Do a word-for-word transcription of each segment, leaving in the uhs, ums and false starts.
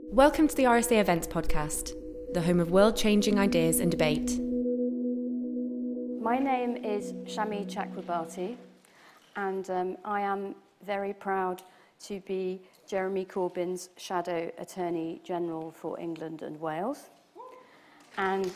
Welcome to the R S A Events Podcast, the home of world-changing ideas and debate. My name is Shami Chakrabarti, and um, I am very proud to be Jeremy Corbyn's Shadow Attorney General for England and Wales. And,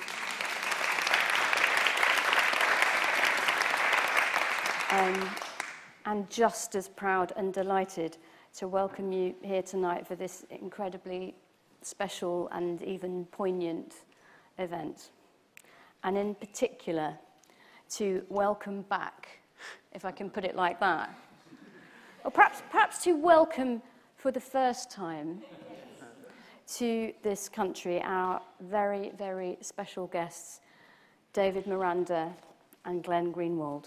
um, and just as proud and delighted to welcome you here tonight for this incredibly special and even poignant event. And in particular, to welcome back, if I can put it like that, or perhaps, perhaps to welcome for the first time to this country our very, very special guests, David Miranda and Glenn Greenwald.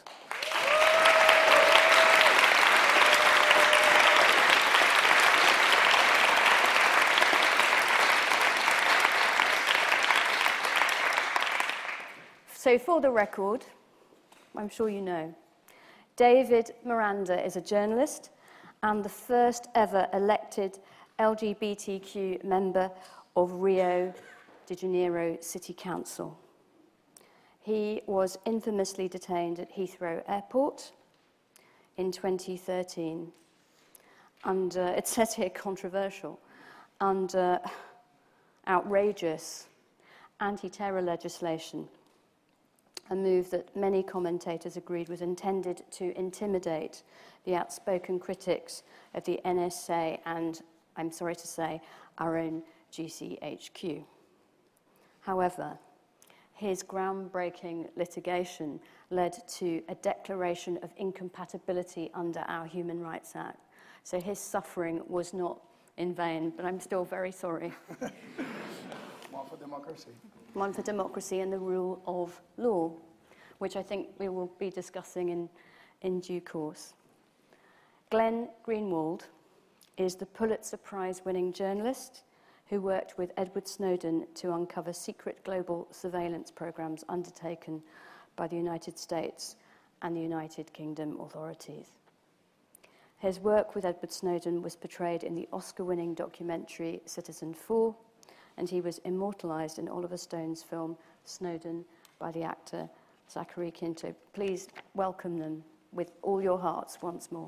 So for the record, I'm sure you know, David Miranda is a journalist and the first ever elected L G B T Q member of Rio de Janeiro City Council. He was infamously detained at Heathrow Airport in twenty thirteen under, it says here controversial, under outrageous anti-terror legislation, a move that many commentators agreed was intended to intimidate the outspoken critics of the N S A and, I'm sorry to say, our own G C H Q. However, his groundbreaking litigation led to a declaration of incompatibility under our Human Rights Act. So his suffering was not in vain, but I'm still very sorry. One for democracy. One for democracy and the rule of law, which I think we will be discussing in, in due course. Glenn Greenwald is the Pulitzer Prize-winning journalist who worked with Edward Snowden to uncover secret global surveillance programs undertaken by the United States and the United Kingdom authorities. His work with Edward Snowden was portrayed in the Oscar-winning documentary Citizen Four, and he was immortalised in Oliver Stone's film Snowden by the actor Zachary Quinto. Please welcome them with all your hearts once more.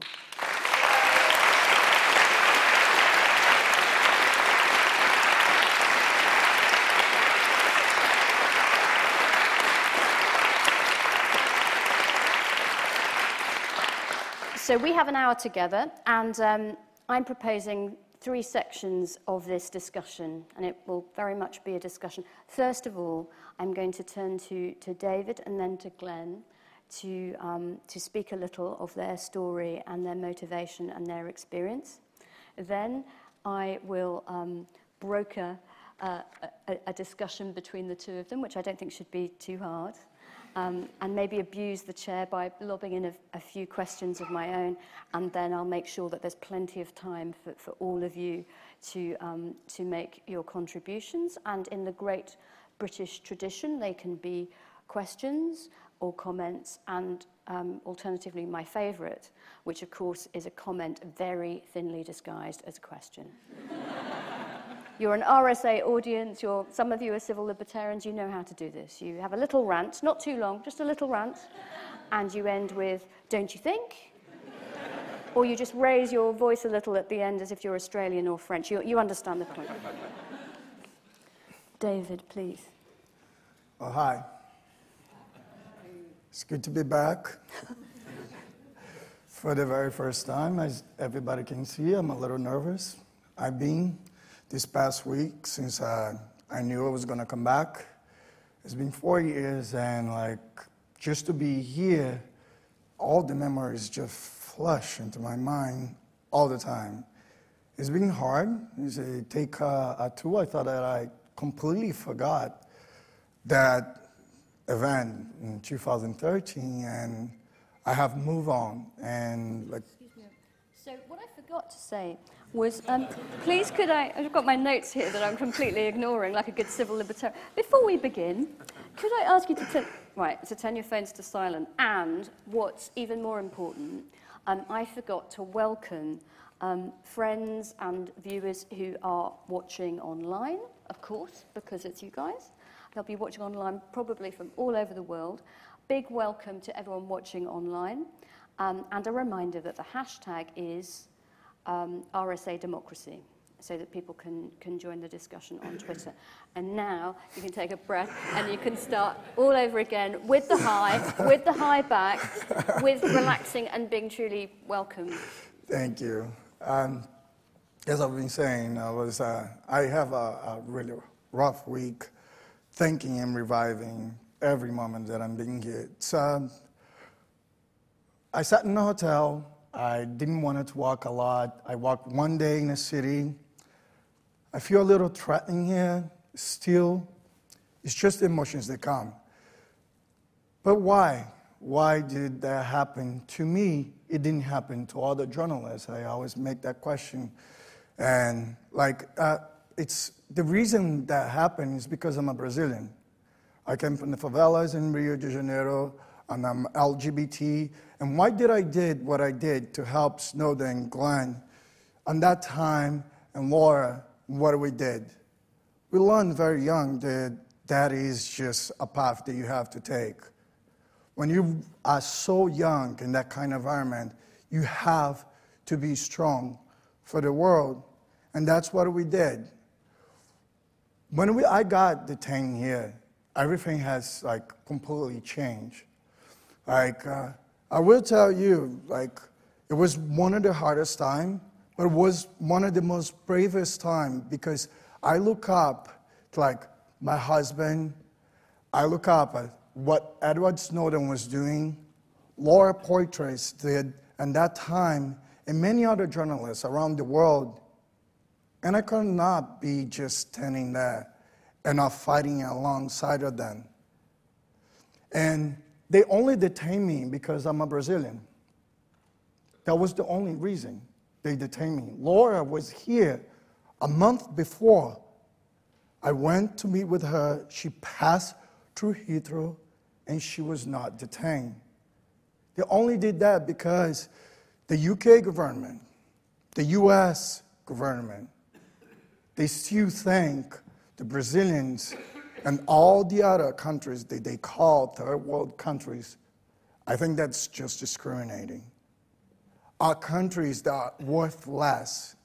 So we have an hour together, and um, I'm proposing three sections of this discussion, and it will very much be a discussion. First of all, I'm going to turn to, to David and then to Glenn to, um, to speak a little of their story and their motivation and their experience. Then I will um, broker uh, a, a discussion between the two of them, which I don't think should be too hard. Um, and maybe abuse the chair by lobbing in a, a few questions of my own, and then I'll make sure that there's plenty of time for, for all of you to, um, to make your contributions. And in the great British tradition, they can be questions or comments, and um, alternatively my favourite, which of course is a comment very thinly disguised as a question. You're an R S A audience, you're, some of you are civil libertarians, you know how to do this. You have a little rant, not too long, just a little rant, and you end with, don't you think? Or you just raise your voice a little at the end as if you're Australian or French. You, you understand the point. David, please. Oh, hi. It's good to be back. For the very first time, as everybody can see, I'm a little nervous. I've been this past week since uh, I knew I was going to come back. It's been four years, and like just to be here, all the memories just flush into my mind all the time. It's been hard. It's a take uh, a two. I thought that I completely forgot that event in two thousand thirteen, and I have moved on. And like, excuse me. So what I forgot to say was, um, please could I, I've got my notes here that I'm completely ignoring, like a good civil libertarian. Before we begin, could I ask you to, turn, right, to turn your phones to silent, and what's even more important, um, I forgot to welcome Um, friends and viewers who are watching online, of course, because it's you guys. They'll be watching online probably from all over the world. Big welcome to everyone watching online. Um, and a reminder that the hashtag is um, R S A Democracy, so that people can, can join the discussion on Twitter. And now you can take a breath and you can start all over again with the high, with the high back, with relaxing and being truly welcome. Thank you. Um, as I've been saying, I, was, uh, I have a, a really rough week thinking and reviving every moment that I'm being here. It's, uh, I sat in a hotel. I didn't want to walk a lot. I walked one day in the city. I feel a little threatening here still. It's just emotions that come. But why? Why did that happen to me? It didn't happen to other journalists. I always make that question. And like, uh, it's the reason that happened is because I'm a Brazilian. I came from the favelas in Rio de Janeiro, and I'm L G B T. And why did I did what I did to help Snowden, Glenn, and that time, and Laura, what we did? We learned very young that that is just a path that you have to take. When you are so young in that kind of environment, you have to be strong for the world. And that's what we did. When we, I got detained here, everything has like completely changed. Like, uh, I will tell you, like, it was one of the hardest times, but it was one of the most bravest times because I look up to like my husband, I look up at what Edward Snowden was doing, Laura Poitras did, and that time, and many other journalists around the world. And I could not be just standing there and not fighting alongside of them. And they only detained me because I'm a Brazilian. That was the only reason they detained me. Laura was here a month before. I went to meet with her. She passed through Heathrow, and she was not detained. They only did that because the U K government, the U S government, they still think the Brazilians and all the other countries that they call third world countries, I think that's just discriminating. Are countries that are worth less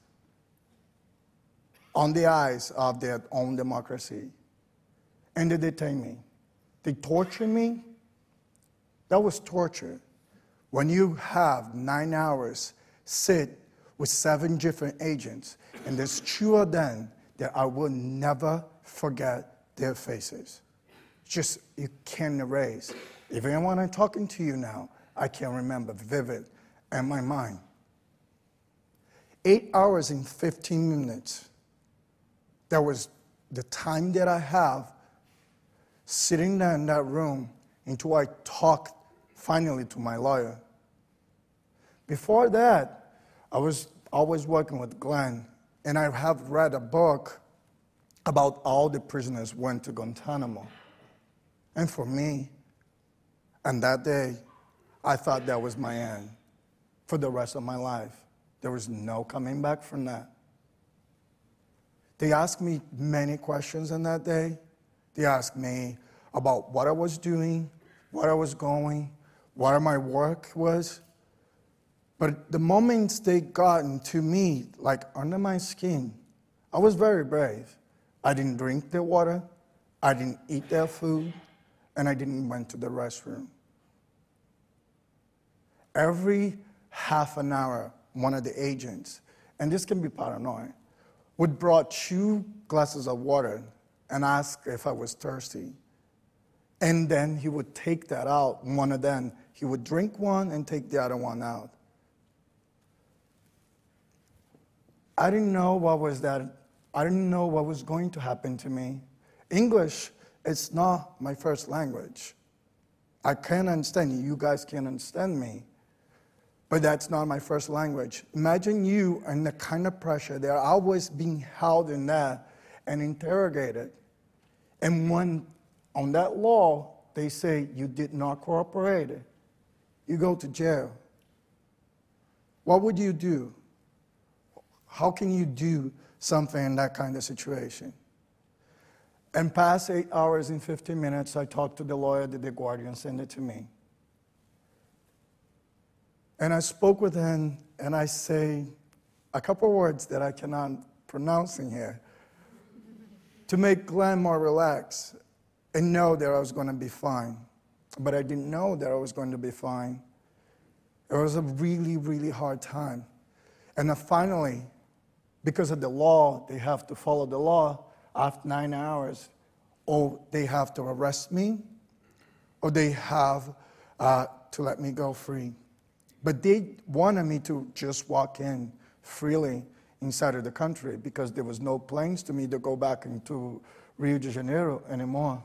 on the eyes of their own democracy. And they detain me. They torture me. That was torture. When you have nine hours, sit with seven different agents, and there's two of them that I will never forget their faces. Just, you can't erase. Even when I'm talking to you now, I can remember vivid in my mind. Eight hours and fifteen minutes. That was the time that I have sitting there in that room until I talked finally to my lawyer. Before that, I was always working with Glenn, and I have read a book about all the prisoners went to Guantanamo. And for me, and that day, I thought that was my end for the rest of my life. There was no coming back from that. They asked me many questions on that day. They asked me about what I was doing, what I was going, what my work was. But the moments they got into me, like under my skin, I was very brave. I didn't drink their water, I didn't eat their food, and I didn't went to the restroom. Every half an hour, one of the agents, and this can be paranoid, would brought two glasses of water and ask if I was thirsty. And then he would take that out, one of them. He would drink one and take the other one out. I didn't know what was that. I didn't know what was going to happen to me. English is not my first language. I can understand you. You guys can understand me. But that's not my first language. Imagine you and the kind of pressure. They're always being held in there and interrogated. And when on that law, they say you did not cooperate, you go to jail. What would you do? How can you do something in that kind of situation? And past eight hours and fifteen minutes, I talked to the lawyer that the Guardian sent it to me. And I spoke with him, and I say a couple of words that I cannot pronounce in here to make Glenn more relaxed and know that I was going to be fine. But I didn't know that I was going to be fine. It was a really, really hard time. And then finally, because of the law, they have to follow the law after nine hours, or they have to arrest me, or they have uh, to let me go free. But they wanted me to just walk in freely inside of the country because there was no planes to me to go back into Rio de Janeiro anymore.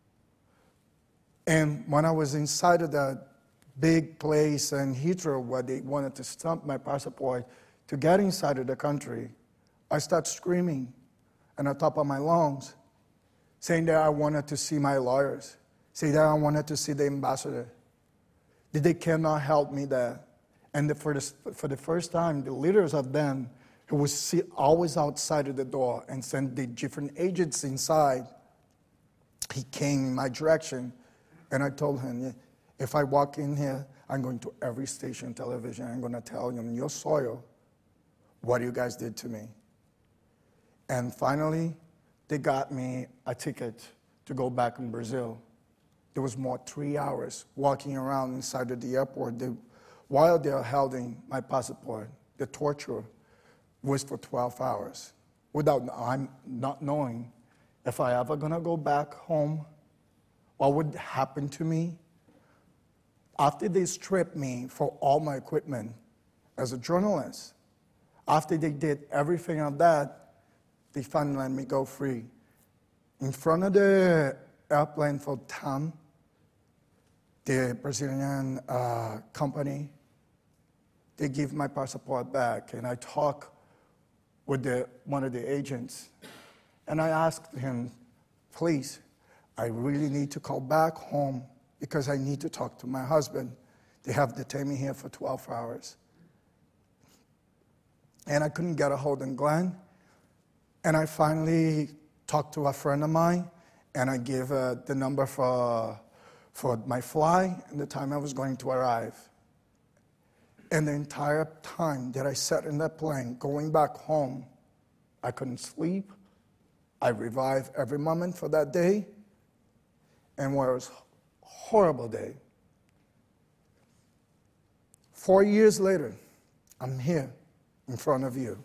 And when I was inside of that big place in Heathrow where they wanted to stamp my passport to get inside of the country, I started screaming at the top of my lungs, saying that I wanted to see my lawyers, saying that I wanted to see the ambassador, that they cannot help me there. And the, for, the, for the first time, the leaders of them, who was see, always outside of the door and sent the different agents inside, he came in my direction, and I told him, if I walk in here, I'm going to every station television, I'm going to tell you on your soil what you guys did to me. And finally, they got me a ticket to go back in Brazil. There was more three hours walking around inside of the airport. They, while they were holding my passport, the torture was for twelve hours, without I'm not knowing if I ever gonna go back home, what would happen to me. After they stripped me for all my equipment as a journalist, after they did everything of that, they finally let me go free. In front of the airplane for TAM, the Brazilian uh, company, they give my passport back, and I talk with the, one of the agents, and I asked him, please, I really need to call back home because I need to talk to my husband. They have detained me here for twelve hours. And I couldn't get a hold of Glenn, and I finally talked to a friend of mine, and I gave uh, the number for, for my flight and the time I was going to arrive. And the entire time that I sat in that plane going back home, I couldn't sleep. I revived every moment for that day, and it was a horrible day. Four years later, I'm here in front of you.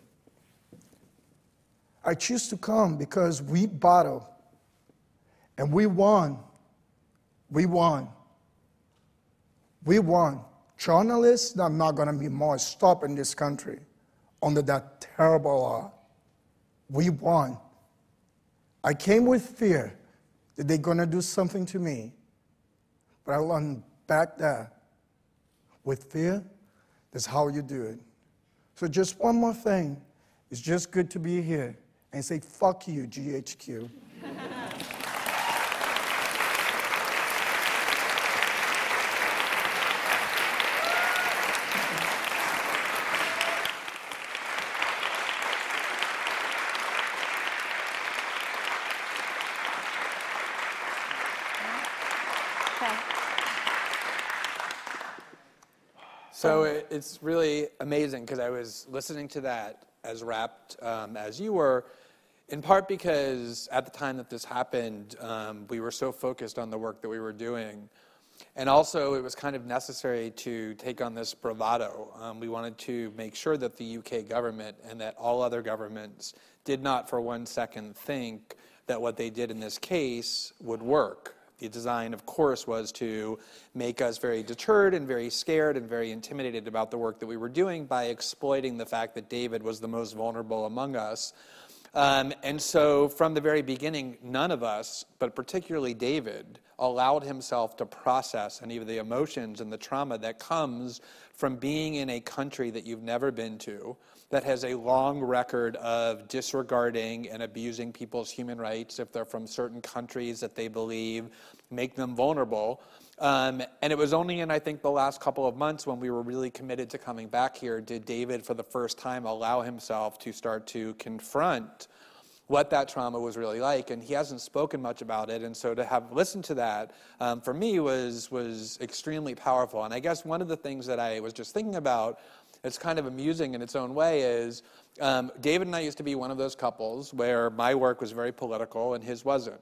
I choose to come because we battled, and we won. We won. We won. Journalists are not going to be more stopped in this country under that terrible law. We won. I came with fear that they're going to do something to me, but I learned back there. With fear, that's how you do it. So just one more thing. It's just good to be here and say, fuck you, G H Q. So it's really amazing because I was listening to that as rapt um, as you were, in part because at the time that this happened, um, we were so focused on the work that we were doing. And also it was kind of necessary to take on this bravado. Um, we wanted to make sure that the U K government and that all other governments did not for one second think that what they did in this case would work. The design, of course, was to make us very deterred and very scared and very intimidated about the work that we were doing by exploiting the fact that David was the most vulnerable among us. Um, and so from the very beginning, none of us, but particularly David, allowed himself to process any of the emotions and the trauma that comes from being in a country that you've never been to, that has a long record of disregarding and abusing people's human rights if they're from certain countries that they believe make them vulnerable. Um, and it was only in, I think, the last couple of months when we were really committed to coming back here did David, for the first time, allow himself to start to confront what that trauma was really like. And he hasn't spoken much about it. And so to have listened to that, um, for me, was was extremely powerful. And I guess one of the things that I was just thinking about, it's kind of amusing in its own way, is um, David and I used to be one of those couples where my work was very political and his wasn't.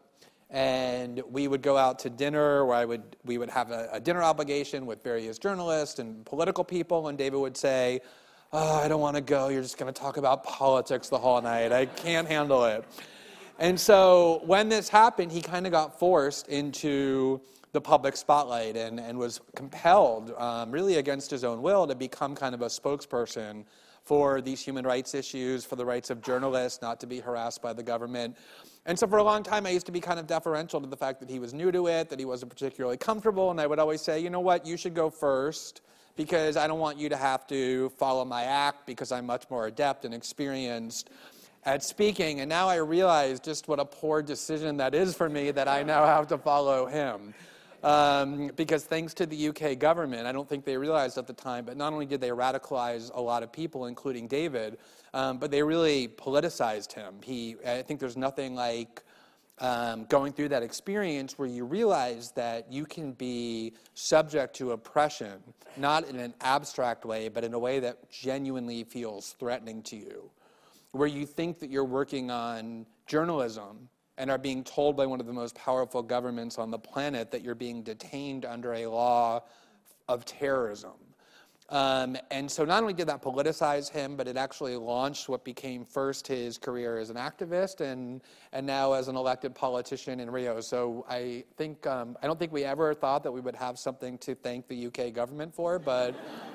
And we would go out to dinner where I would we would have a, a dinner obligation with various journalists and political people, and David would say, "Oh, I don't want to go. You're just going to talk about politics the whole night. I can't handle it." And so when this happened, he kind of got forced into the public spotlight and, and was compelled, um, really against his own will, to become kind of a spokesperson for these human rights issues, for the rights of journalists not to be harassed by the government. And so for a long time, I used to be kind of deferential to the fact that he was new to it, that he wasn't particularly comfortable, and I would always say, you know what, you should go first, because I don't want you to have to follow my act, because I'm much more adept and experienced at speaking. And now I realize just what a poor decision that is for me, that I now have to follow him. Um, because thanks to the U K government, I don't think they realized at the time, but not only did they radicalize a lot of people, including David, um, but they really politicized him. He, I think there's nothing like um, going through that experience where you realize that you can be subject to oppression, not in an abstract way, but in a way that genuinely feels threatening to you, where you think that you're working on journalism and are being told by one of the most powerful governments on the planet that you're being detained under a law of terrorism. Um, and so not only did that politicize him, but it actually launched what became first his career as an activist and and now as an elected politician in Rio. So I think um, I don't think we ever thought that we would have something to thank the U K government for, but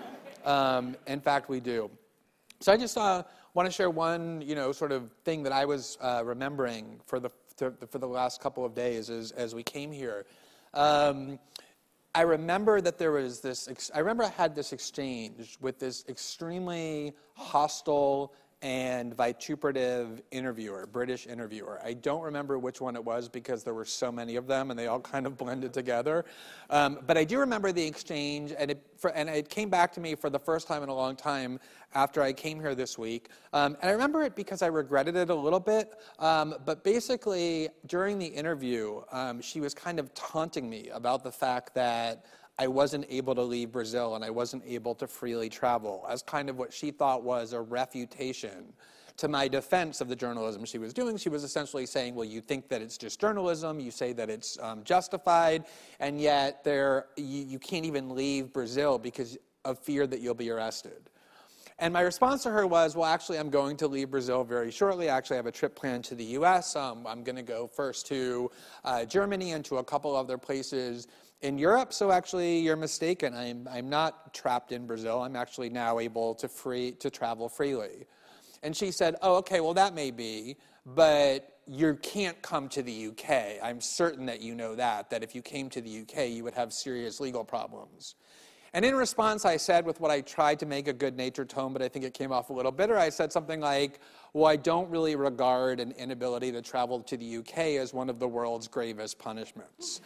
um, in fact we do. So I just uh, want to share one, you know, sort of thing that I was uh, remembering for the to, for the last couple of days as, as we came here. Um, I remember that there was this, ex- I remember I had this exchange with this extremely hostile and vituperative interviewer, British interviewer. I don't remember which one it was because there were so many of them and they all kind of blended together. Um, but I do remember the exchange, and it, for, and it came back to me for the first time in a long time after I came here this week. Um, and I remember it because I regretted it a little bit. Um, but basically, during the interview, um, she was kind of taunting me about the fact that I wasn't able to leave Brazil and I wasn't able to freely travel, as kind of what she thought was a refutation to my defense of the journalism she was doing. She was essentially saying, well, you think that it's just journalism, you say that it's um, justified, and yet there you, you can't even leave Brazil because of fear that you'll be arrested. And my response to her was, well, actually, I'm going to leave Brazil very shortly. I actually have a trip planned to the U S. Um, I'm going to go first to uh, Germany and to a couple other places in Europe. So actually, you're mistaken. I'm, I'm not trapped in Brazil. I'm actually now able to free to travel freely. And she said, oh, okay, well, that may be, but you can't come to the U K. I'm certain that you know that, that if you came to the U K, you would have serious legal problems. And in response, I said, with what I tried to make a good-natured tone, but I think it came off a little bitter, I said something like, well, I don't really regard an inability to travel to the U K as one of the world's gravest punishments.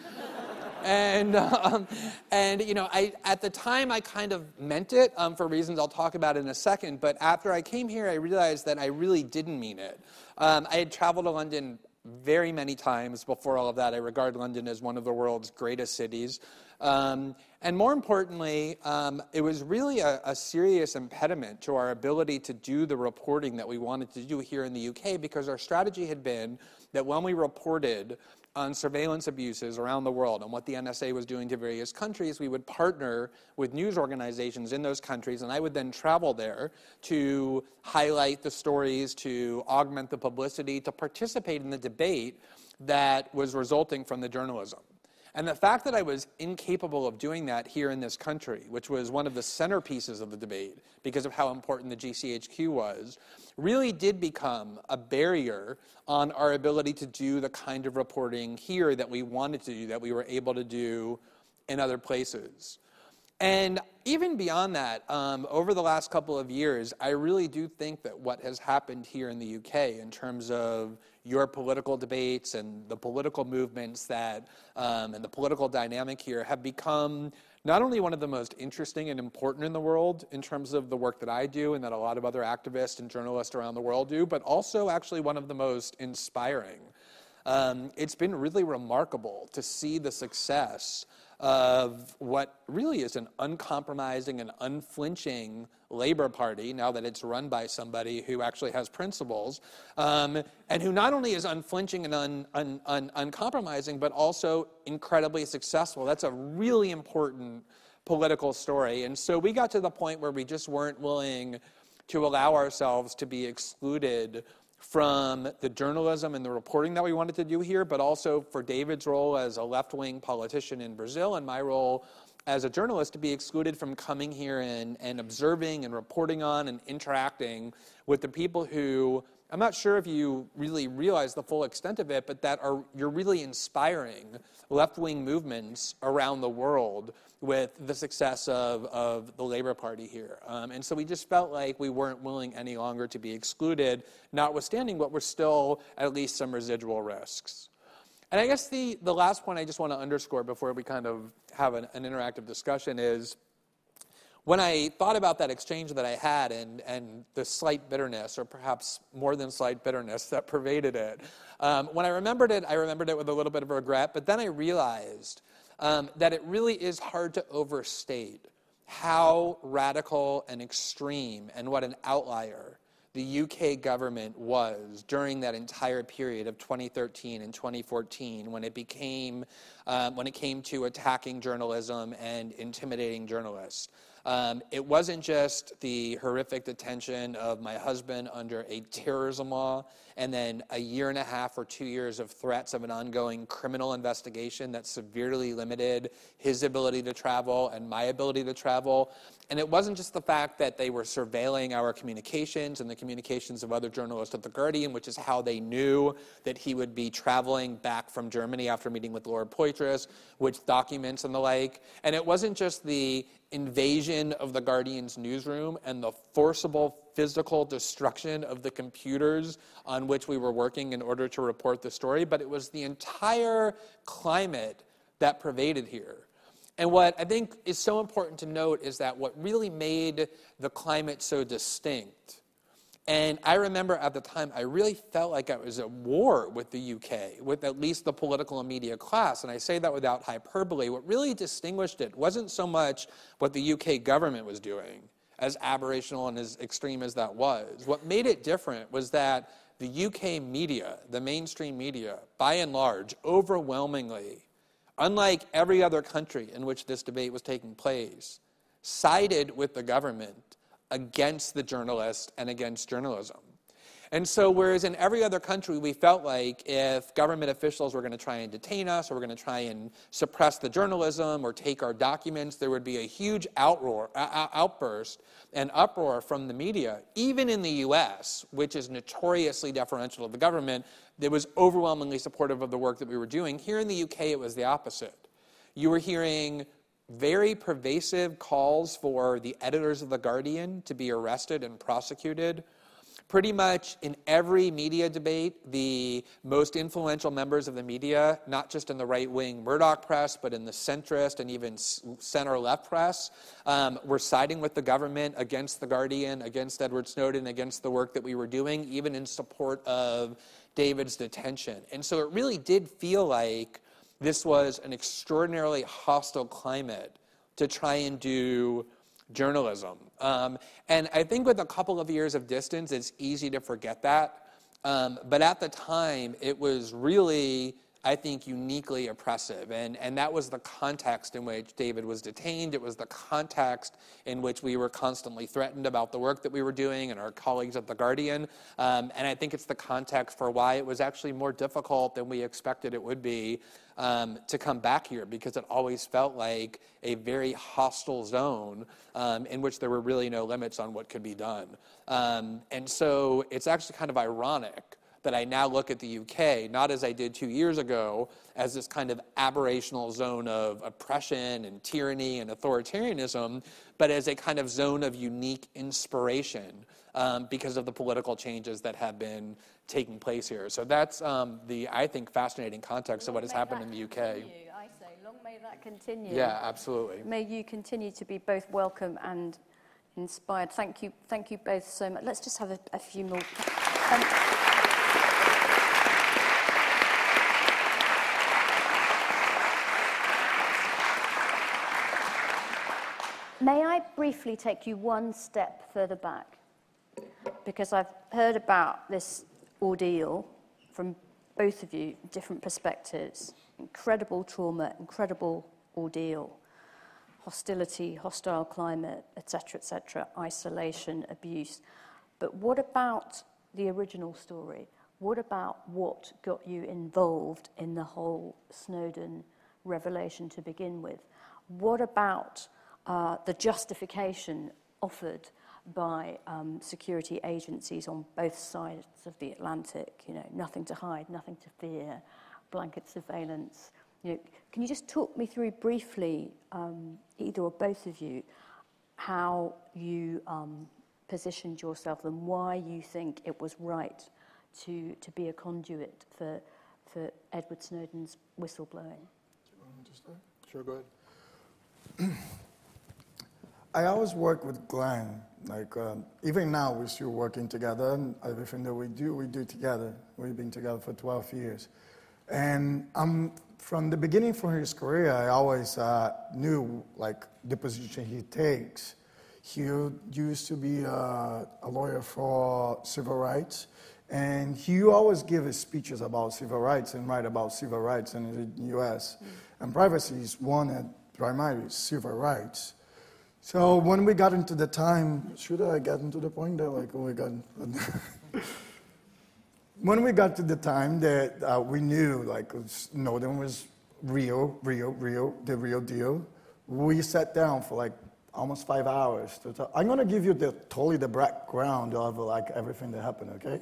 and, um, and you know, I, at the time, I kind of meant it um, for reasons I'll talk about in a second, but after I came here, I realized that I really didn't mean it. Um, I had traveled to London very many times before all of that. I regard London as one of the world's greatest cities. Um, and more importantly, um, it was really a, a serious impediment to our ability to do the reporting that we wanted to do here in the U K, because our strategy had been that when we reported on surveillance abuses around the world and what the N S A was doing to various countries, we would partner with news organizations in those countries, and I would then travel there to highlight the stories, to augment the publicity, to participate in the debate that was resulting from the journalism. And the fact that I was incapable of doing that here in this country, which was one of the centerpieces of the debate because of how important the G C H Q was, really did become a barrier on our ability to do the kind of reporting here that we wanted to do, that we were able to do in other places. And even beyond that, um, over the last couple of years, I really do think that what has happened here in the U K in terms of your political debates and the political movements that, um, and the political dynamic here have become not only one of the most interesting and important in the world in terms of the work that I do and that a lot of other activists and journalists around the world do, but also actually one of the most inspiring. Um, it's been really remarkable to see the success of what really is an uncompromising and unflinching Labour Party, now that it's run by somebody who actually has principles, um, and who not only is unflinching and un, un, un, uncompromising, but also incredibly successful. That's a really important political story. And so we got to the point where we just weren't willing to allow ourselves to be excluded from the journalism and the reporting that we wanted to do here, but also for David's role as a left-wing politician in Brazil and my role as a journalist to be excluded from coming here and, and observing and reporting on and interacting with the people who, I'm not sure if you really realize the full extent of it, but that are you're really inspiring left-wing movements around the world with the success of, of the Labour Party here. Um, and so we just felt like we weren't willing any longer to be excluded, notwithstanding what were still at least some residual risks. And I guess the, the last point I just want to underscore before we kind of have an, an interactive discussion is, when I thought about that exchange that I had and, and the slight bitterness, or perhaps more than slight bitterness, that pervaded it, um, when I remembered it, I remembered it with a little bit of regret, but then I realized um, that it really is hard to overstate how radical and extreme and what an outlier the U K government was during that entire period of twenty thirteen and twenty fourteen, when it became, um, when it came to attacking journalism and intimidating journalists. Um, it wasn't just the horrific detention of my husband under a terrorism law and then a year and a half or two years of threats of an ongoing criminal investigation that severely limited his ability to travel and my ability to travel. And it wasn't just the fact that they were surveilling our communications and the communications of other journalists at The Guardian, which is how they knew that he would be traveling back from Germany after meeting with Lord Poitras, which documents and the like. And it wasn't just the invasion of The Guardian's newsroom and the forcible physical destruction of the computers on which we were working in order to report the story, but it was the entire climate that pervaded here. And what I think is so important to note is that what really made the climate so distinct, and I remember at the time I really felt like I was at war with the U K, with at least the political and media class, and I say that without hyperbole. What really distinguished it wasn't so much what the U K government was doing, as aberrational and as extreme as that was. What made it different was that the U K media, the mainstream media, by and large, overwhelmingly, unlike every other country in which this debate was taking place, sided with the government against the journalist and against journalism. And so whereas in every other country we felt like if government officials were going to try and detain us or were going to try and suppress the journalism or take our documents, there would be a huge outroar, uh, outburst and uproar from the media. Even in the U S, which is notoriously deferential to the government, that was overwhelmingly supportive of the work that we were doing. Here in the U K, it was the opposite. You were hearing very pervasive calls for the editors of The Guardian to be arrested and prosecuted. Pretty much in every media debate, the most influential members of the media, not just in the right-wing Murdoch press, but in the centrist and even center-left press, um, were siding with the government against The Guardian, against Edward Snowden, against the work that we were doing, even in support of David's detention. And so it really did feel like this was an extraordinarily hostile climate to try and do journalism. Um, and I think with a couple of years of distance, it's easy to forget that. Um, but at the time, it was really, I think, uniquely oppressive. And, and that was the context in which David was detained. It was the context in which we were constantly threatened about the work that we were doing and our colleagues at The Guardian. Um, and I think it's the context for why it was actually more difficult than we expected it would be um, to come back here, because it always felt like a very hostile zone um, in which there were really no limits on what could be done. Um, and so it's actually kind of ironic that I now look at the U K, not as I did two years ago, as this kind of aberrational zone of oppression and tyranny and authoritarianism, but as a kind of zone of unique inspiration um, because of the political changes that have been taking place here. So that's um, the, I think, fascinating context Long of what has happened in the U K. Continue, I say, long may that continue. Yeah, absolutely. May you continue to be both welcome and inspired. Thank you, thank you both so much. Let's just have a, a few more. Um, May I briefly take you one step further back? Because I've heard about this ordeal from both of you, different perspectives. Incredible trauma, incredible ordeal, hostility, hostile climate, et cetera, et cetera, isolation, abuse. But what about the original story? What about what got you involved in the whole Snowden revelation to begin with? What about uh, the justification offered by um, security agencies on both sides of the Atlantic? You know, nothing to hide, nothing to fear, blanket surveillance. You know, can you just talk me through briefly, um, either or both of you, how you um, positioned yourself and why you think it was right to to be a conduit for for Edward Snowden's whistleblowing? Do you want me to start? Sure, go ahead. I always work with Glenn. Like, um, even now, we're still working together, and everything that we do, we do together. We've been together for twelve years. And um, from the beginning of his career, I always uh, knew, like, the position he takes. He used to be uh, a lawyer for civil rights, and he always give his speeches about civil rights and write about civil rights in the U S. Mm. And privacy is one and primary civil rights. So when we got into the time, should I get into the point that like, oh my God. When we got to the time that uh, we knew like Snowden was real, real, real, the real deal, we sat down for like almost five hours to talk. I'm going to give you the totally the background of like everything that happened, okay?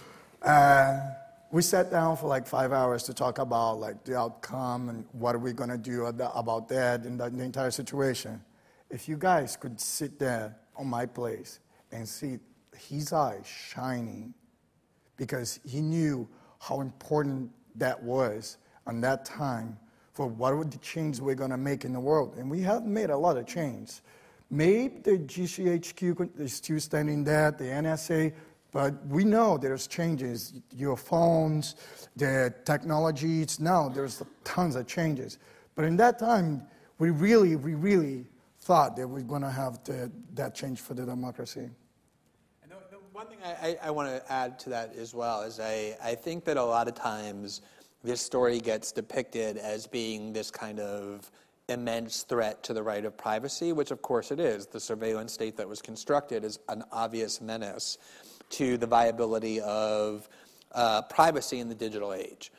And we sat down for like five hours to talk about like the outcome and what are we going to do about that and the, the entire situation. If you guys could sit there on my place and see his eyes shining because he knew how important that was on that time for what were the changes we're going to make in the world. And we have made a lot of change. Maybe the G C H Q is still standing there, the N S A, but we know there's changes. Your phones, the technologies, now there's tons of changes. But in that time, we really, we really thought that we're going to have the, that change for the democracy. And the, the one thing I, I, I want to add to that as well is I, I think that a lot of times this story gets depicted as being this kind of immense threat to the right of privacy, which of course it is. The surveillance state that was constructed is an obvious menace to the viability of uh, privacy in the digital age.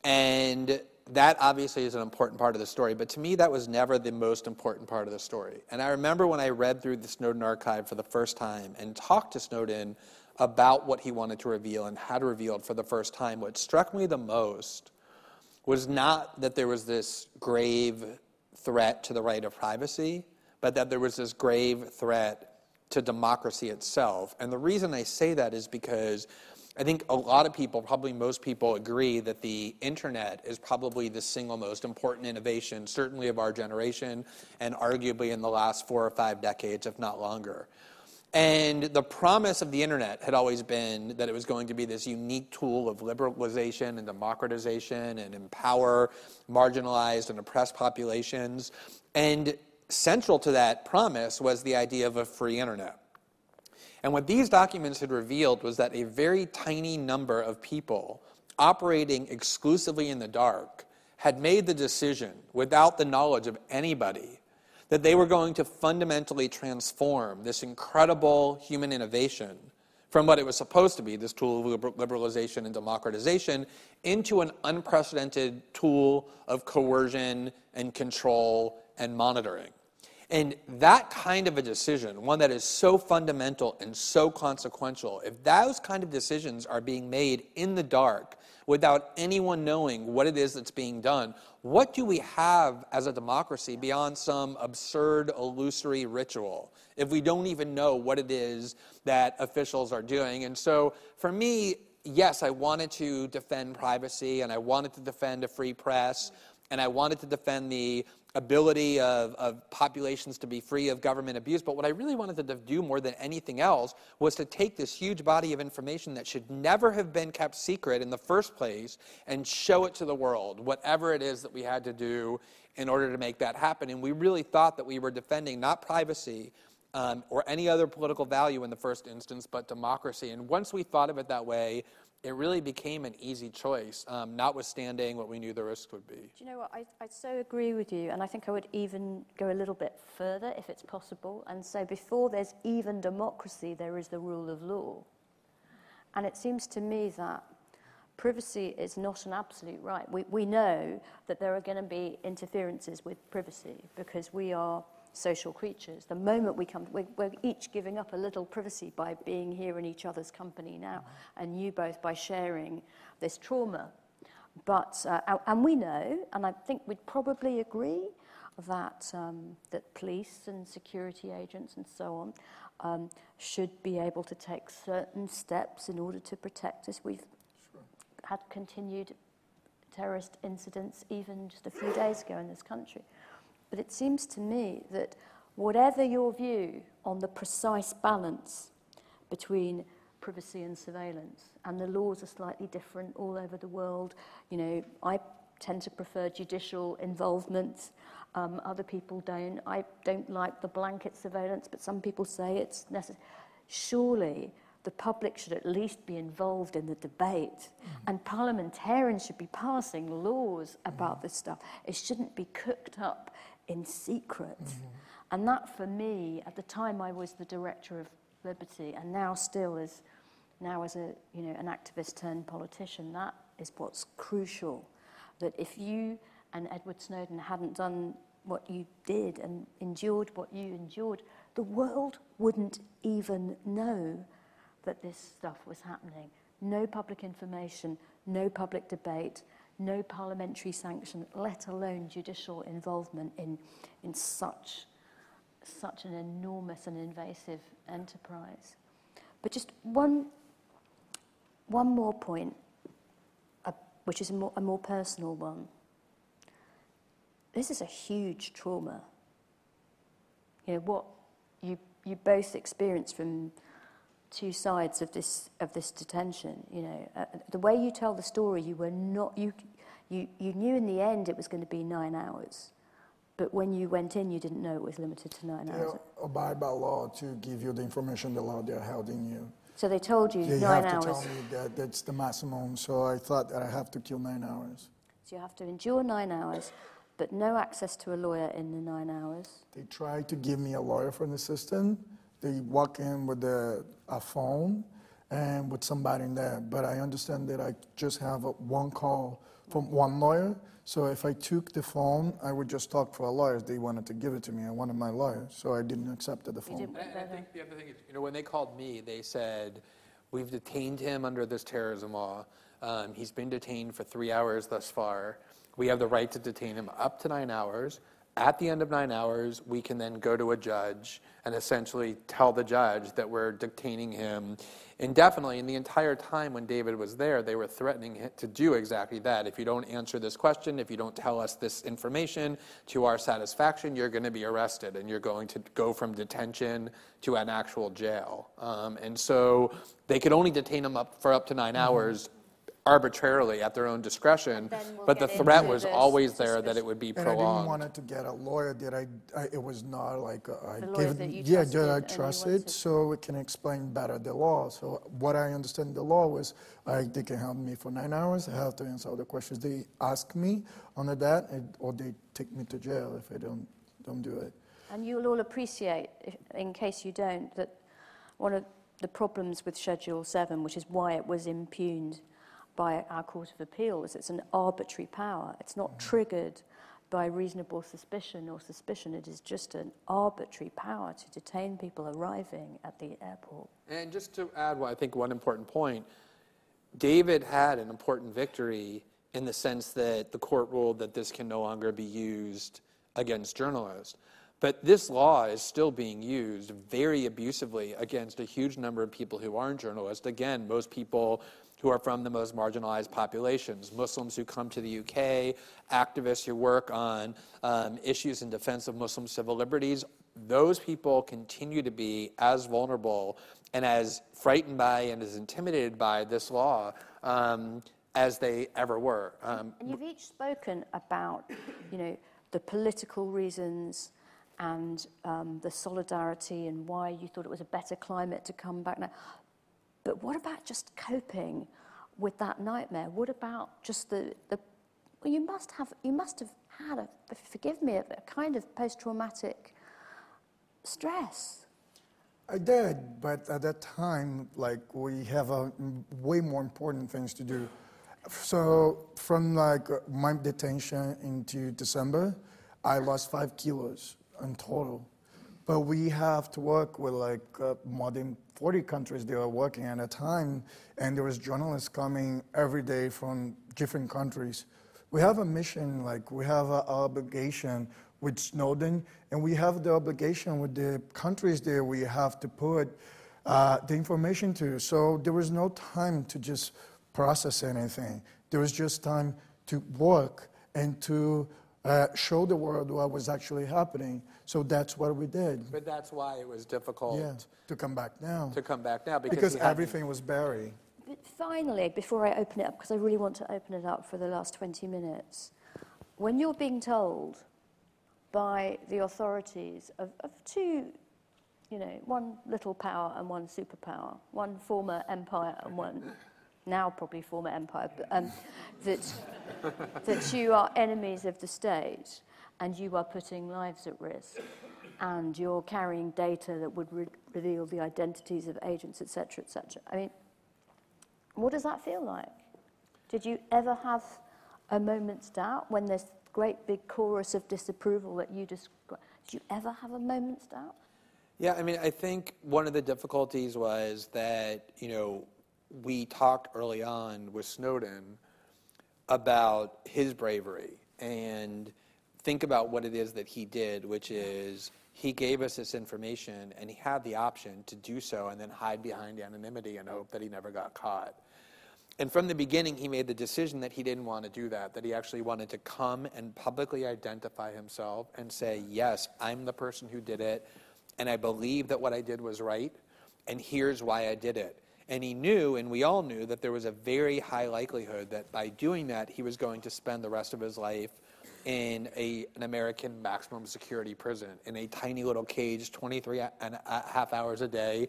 And that obviously is an important part of the story, but to me that was never the most important part of the story. And I remember when I read through the Snowden archive for the first time and talked to Snowden about what he wanted to reveal and how to reveal it for the first time, what struck me the most was not that there was this grave threat to the right of privacy, but that there was this grave threat to democracy itself. And the reason I say that is because I think a lot of people, probably most people, agree that the internet is probably the single most important innovation, certainly of our generation, and arguably in the last four or five decades, if not longer. And the promise of the internet had always been that it was going to be this unique tool of liberalization and democratization and empower marginalized and oppressed populations. And central to that promise was the idea of a free internet. And what these documents had revealed was that a very tiny number of people operating exclusively in the dark had made the decision, without the knowledge of anybody, that they were going to fundamentally transform this incredible human innovation from what it was supposed to be, this tool of liberalization and democratization, into an unprecedented tool of coercion and control and monitoring. And that kind of a decision, one that is so fundamental and so consequential, if those kind of decisions are being made in the dark without anyone knowing what it is that's being done, what do we have as a democracy beyond some absurd, illusory ritual if we don't even know what it is that officials are doing? And so for me, yes, I wanted to defend privacy, and I wanted to defend a free press, and I wanted to defend the ability of, of populations to be free of government abuse. But what I really wanted to do more than anything else was to take this huge body of information that should never have been kept secret in the first place and show it to the world, whatever it is that we had to do in order to make that happen. And we really thought that we were defending not privacy um, or any other political value in the first instance, but democracy. And once we thought of it that way, it really became an easy choice, um, notwithstanding what we knew the risks would be. Do you know what? I, I so agree with you, and I think I would even go a little bit further if it's possible, and say before there's even democracy, there is the rule of law. And it seems to me that privacy is not an absolute right. We, we know that there are going to be interferences with privacy because we are social creatures. The moment we come, we're, we're each giving up a little privacy by being here in each other's company now, and you both by sharing this trauma. But, uh, and we know, and I think we'd probably agree, that, um, that police and security agents and so on um, should be able to take certain steps in order to protect us. We've sure. had continued terrorist incidents even just a few days ago in this country. But it seems to me that whatever your view on the precise balance between privacy and surveillance, and the laws are slightly different all over the world. You know, I tend to prefer judicial involvement. Um, other people don't. I don't like the blanket surveillance, but some people say it's necessary. Surely the public should at least be involved in the debate, mm-hmm. and parliamentarians should be passing laws about mm-hmm. this stuff. It shouldn't be cooked up in secret. Mm-hmm. And that, for me, at the time I was the director of Liberty, and now still as now as a you know an activist turned politician, that is what's crucial. That if you and Edward Snowden hadn't done what you did and endured what you endured, the world wouldn't even know that this stuff was happening. No public information, no public debate, no parliamentary sanction, let alone judicial involvement in in such such an enormous and invasive enterprise. But just one one more point, uh, which is a more, a more personal one. This is a huge trauma. You know, what you you both experienced from two sides of this of this detention. You know, uh, the way you tell the story, you were not you you you knew in the end it was going to be nine hours, but when you went in, you didn't know it was limited to nine they hours. Abide by law to give you the information the law they're holding you. So they told you they nine have hours. to tell me that that's the maximum. So I thought that I have to kill nine hours. So you have to endure nine hours, but no access to a lawyer in the nine hours. They tried to give me a lawyer from the system. They walk in with a, a phone and with somebody in there. But I understand that I just have a, one call from one lawyer. So if I took the phone, I would just talk for a lawyer. They wanted to give it to me. I wanted my lawyer, so I didn't accept the phone. didn't- I, I think the other thing is, you know, when they called me, they said, we've detained him under this terrorism law. Um, he's been detained for three hours thus far. We have the right to detain him up to nine hours. At the end of nine hours, we can then go to a judge and essentially tell the judge that we're detaining him indefinitely. And the entire time when David was there, they were threatening him to do exactly that. If you don't answer this question, if you don't tell us this information to our satisfaction, you're going to be arrested and you're going to go from detention to an actual jail. Um, and so they could only detain him up for up to nine mm-hmm. hours arbitrarily at their own discretion, We'll but the threat was this always there that it would be And I prolonged. didn't want it to get a lawyer that I, I it was not like a, I The lawyer gave, that you yeah, trusted that I and you trusted, wanted- so it can explain better the law. So what I understand the law was, I, they can help me for nine hours. I have to answer all the questions they ask me under that, and, or they take me to jail if I don't don't do it. And you'll all appreciate, if, in case you don't, that one of the problems with Schedule seven, which is why it was impugned by our Court of Appeal, is it's an arbitrary power. It's not mm-hmm. triggered by reasonable suspicion or suspicion. It is just an arbitrary power to detain people arriving at the airport. And just to add, well, I think one important point, David had an important victory in the sense that the court ruled that this can no longer be used against journalists. But this law is still being used very abusively against a huge number of people who aren't journalists. Again, most people who are from the most marginalized populations, Muslims who come to the U K, activists who work on um, issues in defense of Muslim civil liberties. Those people continue to be as vulnerable and as frightened by and as intimidated by this law um, as they ever were. Um, and you've each spoken about, you know, the political reasons and um, the solidarity and why you thought it was a better climate to come back now. But what about just coping with that nightmare? What about just the, the well, you must have, you must have had, a, forgive me, a, a kind of post-traumatic stress. I did, but at that time, like, we have a way more important things to do. So from like my detention into December, I lost five kilos in total. But we have to work with like uh, more than forty countries they are working at a time, and there was journalists coming every day from different countries. We have a mission, like we have an obligation with Snowden, and we have the obligation with the countries there we have to put uh, the information to. So there was no time to just process anything. There was just time to work and to uh, show the world what was actually happening. So that's what we did. But that's why it was difficult yeah, to come back now. To come back now because, because everything was buried. But finally, before I open it up, because I really want to open it up for the last twenty minutes, when you're being told by the authorities of, of two, you know, one little power and one superpower, one former empire and one now probably former empire, but, um, that, that you are enemies of the state and you are putting lives at risk and you're carrying data that would re- reveal the identities of agents, et cetera, et cetera. I mean, what does that feel like? Did you ever have a moment's doubt when there's great big chorus of disapproval that you describe? Did you ever have a moment's doubt? Yeah, I mean, I think one of the difficulties was that, you know, we talked early on with Snowden about his bravery and think about what it is that he did, which is he gave us this information and he had the option to do so and then hide behind anonymity and hope that he never got caught. And from the beginning, he made the decision that he didn't want to do that, that he actually wanted to come and publicly identify himself and say, yes, I'm the person who did it, and I believe that what I did was right, and here's why I did it. And he knew, and we all knew, that there was a very high likelihood that by doing that, he was going to spend the rest of his life in a, an American maximum security prison, in a tiny little cage, twenty-three and a half hours a day,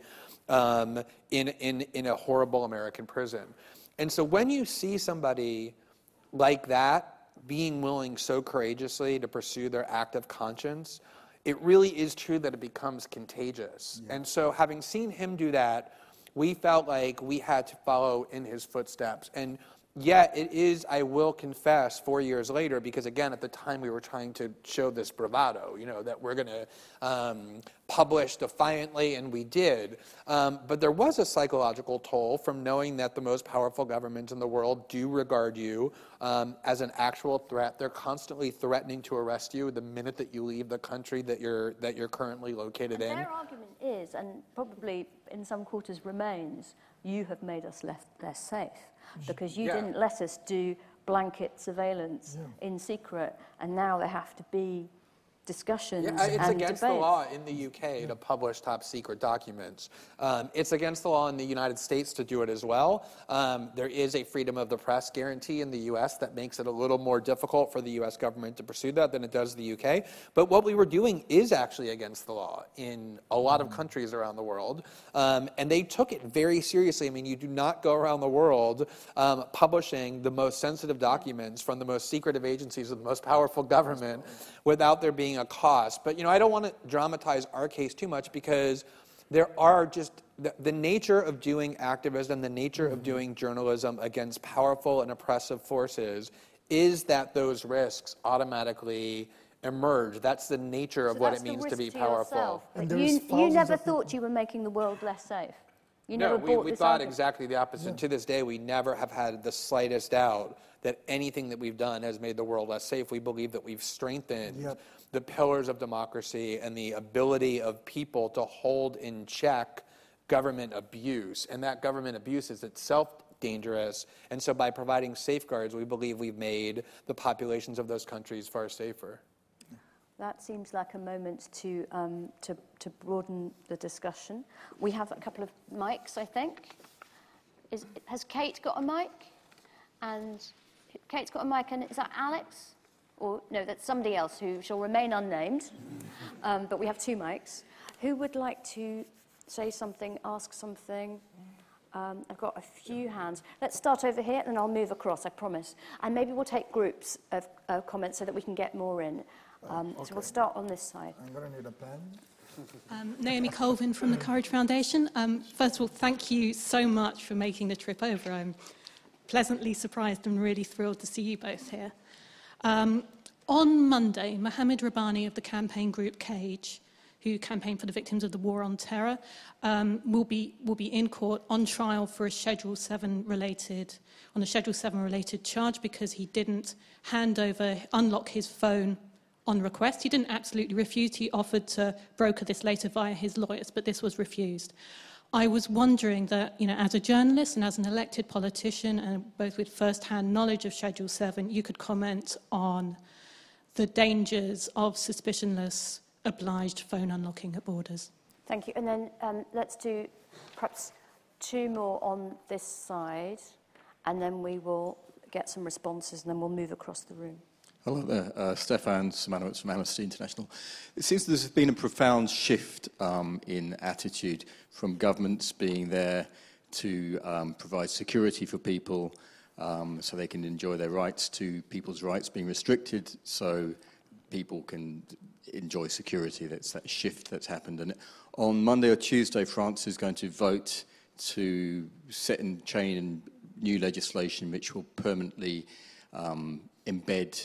um, in, in, in a horrible American prison. And so when you see somebody like that being willing so courageously to pursue their act of conscience, it really is true that it becomes contagious. Yeah. And so having seen him do that, we felt like we had to follow in his footsteps. And yet it is, I will confess, four years later, because again, at the time we were trying to show this bravado, you know, that we're going to um, publish defiantly, and we did. Um, but there was a psychological toll from knowing that the most powerful governments in the world do regard you um, as an actual threat. They're constantly threatening to arrest you the minute that you leave the country that you're that you're currently located and in. Their argument is, and probably in some quarters remains, you have made us less, less safe because you yeah. didn't let us do blanket surveillance yeah. in secret, and now there have to be discussions yeah, it's and against debates. the law in the U K to publish top secret documents. Um, it's against the law in the United States to do it as well. Um, there is a freedom of the press guarantee in the U S that makes it a little more difficult for the U S government to pursue that than it does the U K. But what we were doing is actually against the law in a lot of countries around the world. Um, and they took it very seriously. I mean, you do not go around the world um, publishing the most sensitive documents from the most secretive agencies of the most powerful government without there being a cost. But, you know, I don't want to dramatize our case too much because there are just the, the nature of doing activism, the nature of doing journalism against powerful and oppressive forces is that those risks automatically emerge. That's the nature of So what that's it the means to risk be to powerful. yourself. And But there's you, you thousands never of thought people- you were making the world less safe. You No, never we, bought we this thought argument. exactly the opposite. To this day, we never have had the slightest doubt that anything that we've done has made the world less safe. We believe that we've strengthened Yep. the pillars of democracy and the ability of people to hold in check government abuse. And that government abuse is itself dangerous. And so by providing safeguards, we believe we've made the populations of those countries far safer. That seems like a moment to, um, to, to broaden the discussion. We have a couple of mics, I think. Is, has Kate got a mic? And Kate's got a mic, and is that Alex? Or no, that's somebody else who shall remain unnamed. Um, but we have two mics. Who would like to say something, ask something? Um, I've got a few hands. Let's start over here, and then I'll move across, I promise. And maybe we'll take groups of uh, comments so that we can get more in. Um, okay. So we'll start on this side. I'm going to need a pen. Um, Naomi Colvin from the Courage Foundation. Um, first of all, thank you so much for making the trip over. I'm pleasantly surprised and really thrilled to see you both here. Um, on Monday, Mohammed Rabbani of the campaign group CAGE, who campaigned for the victims of the war on terror, um, will be will be in court on trial for a Schedule seven related on a Schedule seven related charge because he didn't hand over, unlock his phone on request. He didn't absolutely refuse. He offered to broker this later via his lawyers, but this was refused. I was wondering that, you know, as a journalist and as an elected politician, and both with first-hand knowledge of Schedule seven, you could comment on the dangers of suspicionless, obliged phone unlocking at borders. Thank you. And then um, let's do perhaps two more on this side, and then we will get some responses, and then we'll move across the room. Hello there, uh, Stefan Simanowicz from Amnesty International. It seems there's been a profound shift um, in attitude from governments being there to um, provide security for people um, so they can enjoy their rights to people's rights being restricted so people can enjoy security. That's that shift that's happened. And on Monday or Tuesday, France is going to vote to set in chain new legislation which will permanently um, embed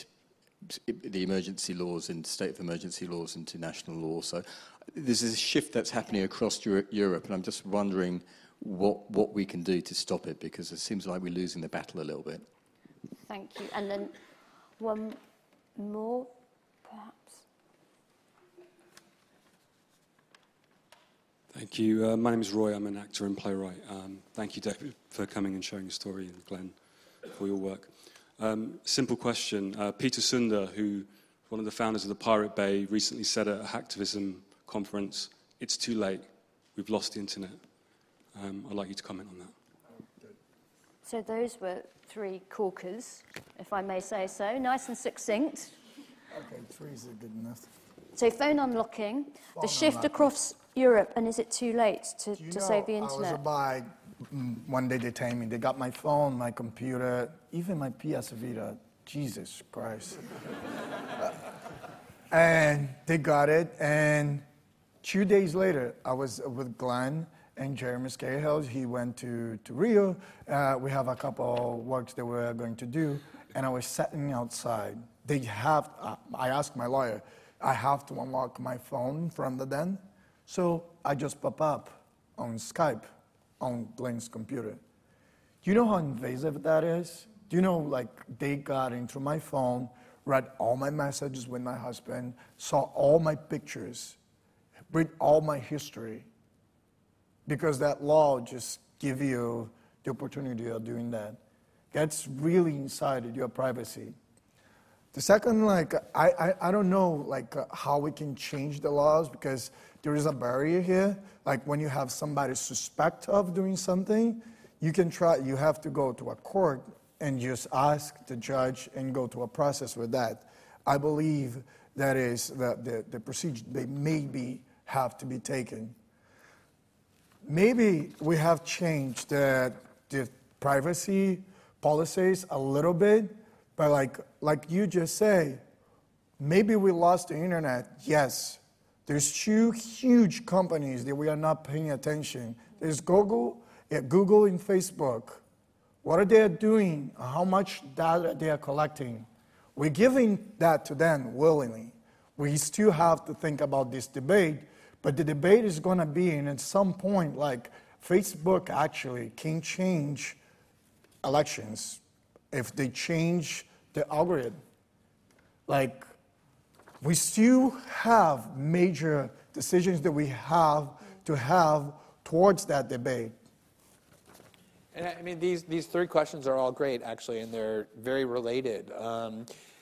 the emergency laws and state of emergency laws into national law. So there's this shift that's happening across Europe, and I'm just wondering what what we can do to stop it, because it seems like we're losing the battle a little bit. Thank you. And then one more, perhaps. Thank you. Uh, my name is Roy. I'm an actor and playwright. Um, thank you, David, for coming and sharing your story, and Glenn, for your work. Um, simple question. Uh, Peter Sunder, who one of the founders of the Pirate Bay, recently said at a hacktivism conference, "It's too late. We've lost the internet." Um, I'd like you to comment on that. So those were three corkers, if I may say so. Nice and succinct. Okay, three is good enough. So phone unlocking, Phone the shift unlocking. across Europe, and is it too late to, Do you to know, save the I was internet? about, mm, one day they detained me. They got my phone, my computer, even my P S Vita. Jesus Christ. Uh, and they got it, and two days later, I was with Glenn and Jeremy Scahill. He went to, to Rio. Uh, we have a couple works that we're going to do, and I was sitting outside. They have, uh, I asked my lawyer, I have to unlock my phone from the den. So I just pop up on Skype on Glenn's computer. Do you know how invasive that is? Do you know, like, they got into my phone, read all my messages with my husband, saw all my pictures, read all my history, because that law just give you the opportunity of doing that. That's really inside your privacy. The second, like, I, I, I don't know, like, uh, how we can change the laws, because there is a barrier here. Like, when you have somebody suspect of doing something, you can try, you have to go to a court and just ask the judge and go to a process with that. I believe that is the, the, the procedure they maybe have to be taken. Maybe we have changed the, the privacy policies a little bit, but like, like you just say, maybe we lost the internet. Yes, there's two huge companies that we are not paying attention. There's Google, yeah, Google and Facebook. what are they doing, how much data they are collecting. We're giving that to them willingly. We still have to think about this debate, but the debate is going to be, and at some point, like Facebook actually can change elections if they change the algorithm. Like, we still have major decisions that we have to have towards that debate. And I mean, these, these three questions are all great, actually, and they're very related. Um,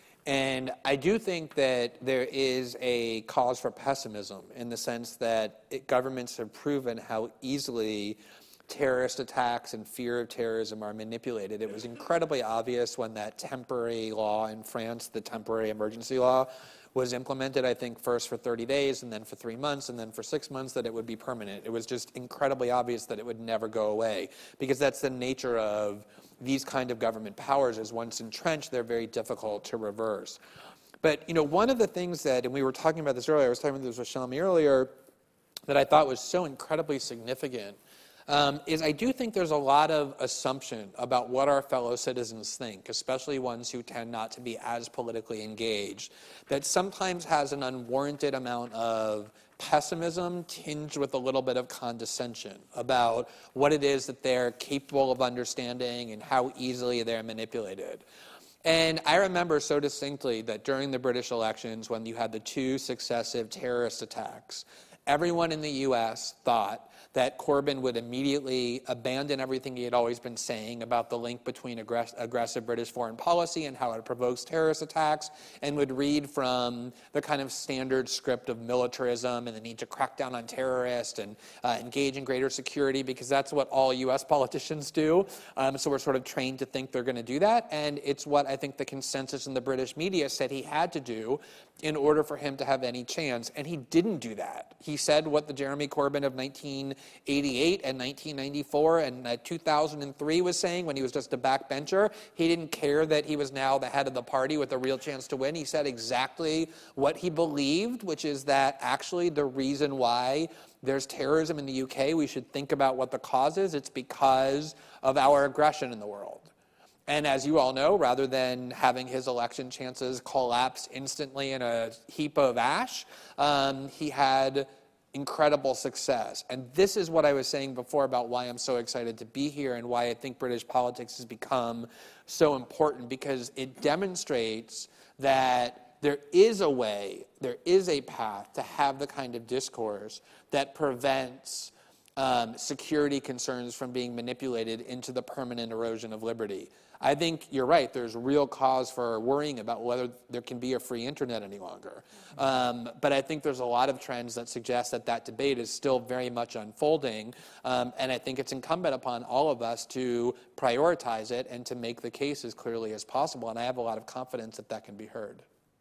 and I do think that there is a cause for pessimism in the sense that it, governments have proven how easily terrorist attacks and fear of terrorism are manipulated. It was incredibly obvious when that temporary law in France, the temporary emergency law, was implemented, I think, first for thirty days and then for three months and then for six months that it would be permanent. It was just incredibly obvious that it would never go away because that's the nature of these kind of government powers. Is once entrenched, they're very difficult to reverse. But, you know, one of the things that, and we were talking about this earlier, I was talking about this with Shami earlier, that I thought was so incredibly significant Um, is I do think there's a lot of assumption about what our fellow citizens think, especially ones who tend not to be as politically engaged, that sometimes has an unwarranted amount of pessimism tinged with a little bit of condescension about what it is that they're capable of understanding and how easily they're manipulated. And I remember so distinctly that during the British elections, when you had the two successive terrorist attacks, everyone in the U S thought that Corbyn would immediately abandon everything he had always been saying about the link between aggress- aggressive British foreign policy and how it provokes terrorist attacks, and would read from the kind of standard script of militarism and the need to crack down on terrorists and uh, engage in greater security, because that's what all U S politicians do. Um, so we're sort of trained to think they're going to do that, and it's what I think the consensus in the British media said he had to do in order for him to have any chance, and he didn't do that. He said what the Jeremy Corbyn of nineteen eighty-eight and nineteen ninety-four and uh, two thousand three was saying when he was just a backbencher. He didn't care that he was now the head of the party with a real chance to win. He said exactly what he believed, which is that actually the reason why there's terrorism in the U K, we should think about what the cause is. It's because of our aggression in the world. And as you all know, rather than having his election chances collapse instantly in a heap of ash, um, he had incredible success. And this is what I was saying before about why I'm so excited to be here and why I think British politics has become so important, because it demonstrates that there is a way, there is a path to have the kind of discourse that prevents um, security concerns from being manipulated into the permanent erosion of liberty. I think you're right. There's real cause for worrying about whether there can be a free internet any longer. Um, but I think there's a lot of trends that suggest that that debate is still very much unfolding. Um, and I think it's incumbent upon all of us to prioritize it and to make the case as clearly as possible. And I have a lot of confidence that that can be heard.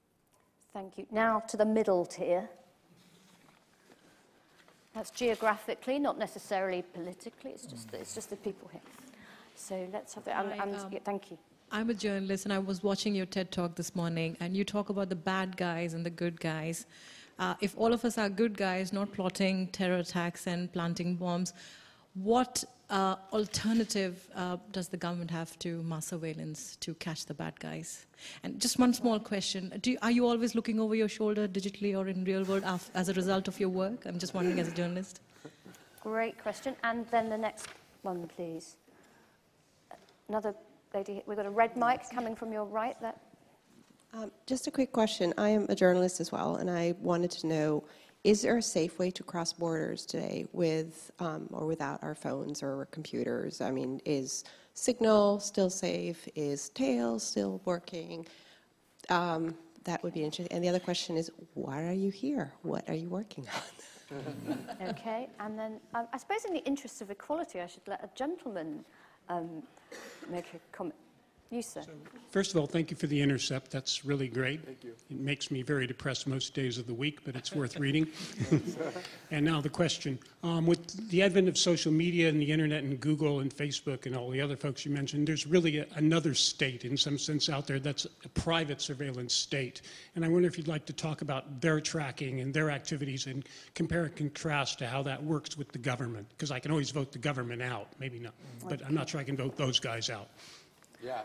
Thank you. Now to the middle tier. That's geographically, not necessarily politically. It's just, it's just the people here. So let's have that. Hi, um, yeah, thank you. I'm a journalist, and I was watching your TED Talk this morning, and you talk about the bad guys and the good guys. Uh, if all of us are good guys, not plotting terror attacks and planting bombs, what uh, alternative uh, does the government have to mass surveillance to catch the bad guys? And just one small question. Do you, are you always looking over your shoulder digitally or in real world af- as a result of your work? I'm just wondering as a journalist. Great question. And then the next one, please. Another lady, we've got a red mic coming from your right. That. Um, just a quick question. I am a journalist as well, and I wanted to know, is there a safe way to cross borders today with um, or without our phones or computers? I mean, is Signal still safe? Is Tail still working? Um, that would be interesting. And the other question is, why are you here? What are you working on? Okay, and then um, I suppose in the interest of equality, I should let a gentleman Um, make a comment. You, sir. So, first of all, thank you for the Intercept. That's really great. Thank you. It makes me very depressed most days of the week, but it's worth reading. And now the question. Um, with the advent of social media and the Internet and Google and Facebook and all the other folks you mentioned, there's really a, another state in some sense out there that's a private surveillance state. And I wonder if you'd like to talk about their tracking and their activities and compare and contrast to how that works with the government. Because I can always vote the government out. Maybe not. But I'm not sure I can vote those guys out. Yeah.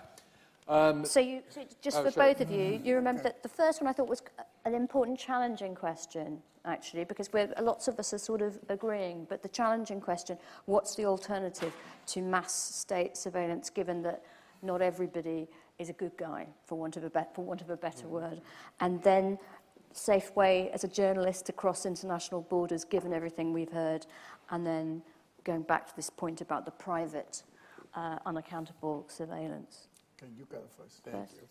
Um, so, you, so just oh, for sure. both of you, you remember that the first one I thought was an important, challenging question, actually, because we're, lots of us are sort of agreeing, but the challenging question, what's the alternative to mass state surveillance, given that not everybody is a good guy, for want of a, be- for want of a better mm. word, and then safe way as a journalist to cross international borders, given everything we've heard, and then going back to this point about the private Uh, unaccountable surveillance. Okay, you go first. Thank you.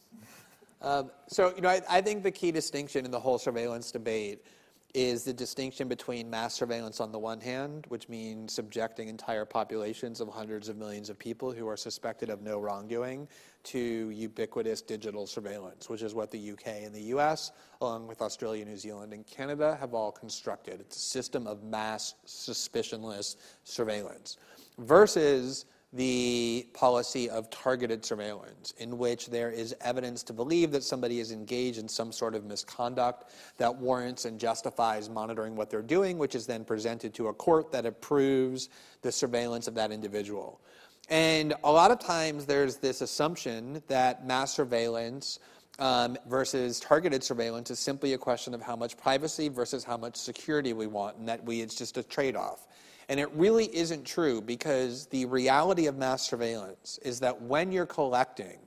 Um, so, you know, I, I think the key distinction in the whole surveillance debate is the distinction between mass surveillance on the one hand, which means subjecting entire populations of hundreds of millions of people who are suspected of no wrongdoing, to ubiquitous digital surveillance, which is what the U K and the U S, along with Australia, New Zealand, and Canada, have all constructed. It's a system of mass suspicionless surveillance versus the policy of targeted surveillance, in which there is evidence to believe that somebody is engaged in some sort of misconduct that warrants and justifies monitoring what they're doing, which is then presented to a court that approves the surveillance of that individual. And a lot of times there's this assumption that mass surveillance um, versus targeted surveillance is simply a question of how much privacy versus how much security we want, and that we it's just a trade-off. And it really isn't true, because the reality of mass surveillance is that when you're collecting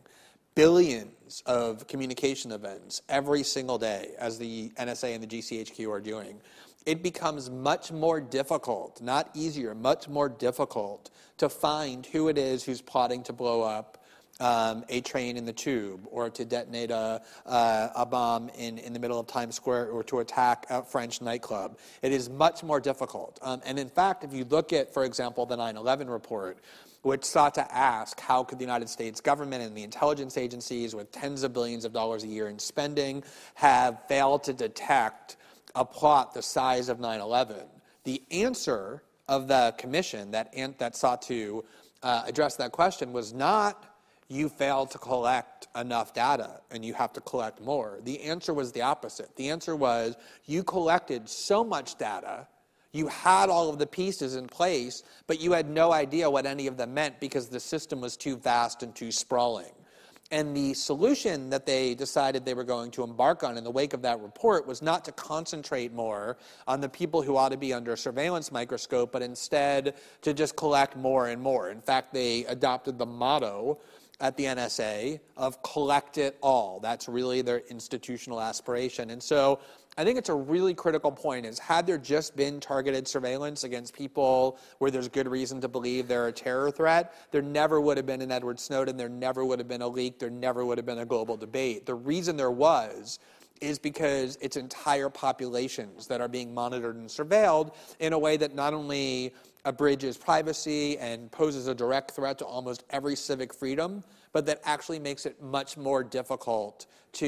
billions of communication events every single day, as the N S A and the G C H Q are doing, it becomes much more difficult, not easier, much more difficult to find who it is who's plotting to blow up Um, a train in the tube, or to detonate a, uh, a bomb in, in the middle of Times Square, or to attack a French nightclub. It is much more difficult. Um, and in fact, if you look at, for example, the nine eleven report, which sought to ask how could the United States government and the intelligence agencies, with tens of billions of dollars a year in spending, have failed to detect a plot the size of nine eleven, the answer of the commission that, that sought to uh, address that question was not, you failed to collect enough data and you have to collect more. The answer was the opposite. The answer was, you collected so much data, you had all of the pieces in place, but you had no idea what any of them meant because the system was too vast and too sprawling. And the solution that they decided they were going to embark on in the wake of that report was not to concentrate more on the people who ought to be under a surveillance microscope, but instead to just collect more and more. In fact, they adopted the motto at the N S A of collect it all. That's really their institutional aspiration. And so I think it's a really critical point, is had there just been targeted surveillance against people where there's good reason to believe they're a terror threat, there never would have been an Edward Snowden, there never would have been a leak, there never would have been a global debate. The reason there was is because it's entire populations that are being monitored and surveilled in a way that not only abridges privacy and poses a direct threat to almost every civic freedom, but that actually makes it much more difficult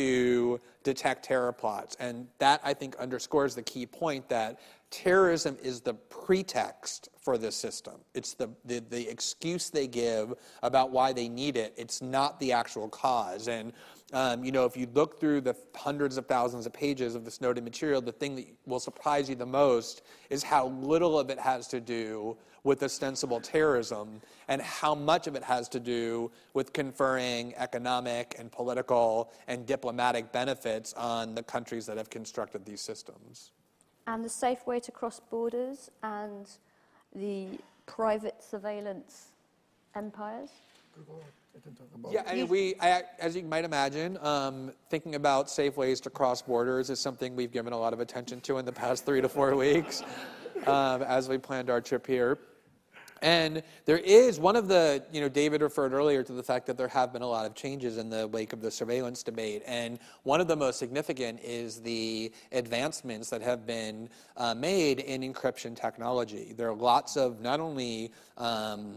to detect terror plots. And that, I think, underscores the key point that terrorism is the pretext for this system. It's the, the, the excuse they give about why they need it. It's not the actual cause. And Um, you know, if you look through the hundreds of thousands of pages of the Snowden material, the thing that will surprise you the most is how little of it has to do with ostensible terrorism and how much of it has to do with conferring economic and political and diplomatic benefits on the countries that have constructed these systems. And the safe way to cross borders and the private surveillance empires? Yeah, I mean, we, I, as you might imagine, um, thinking about safe ways to cross borders is something we've given a lot of attention to in the past three to four weeks um, as we planned our trip here. And there is one of the, you know, David referred earlier to the fact that there have been a lot of changes in the wake of the surveillance debate. And one of the most significant is the advancements that have been uh, made in encryption technology. There are lots of not only um,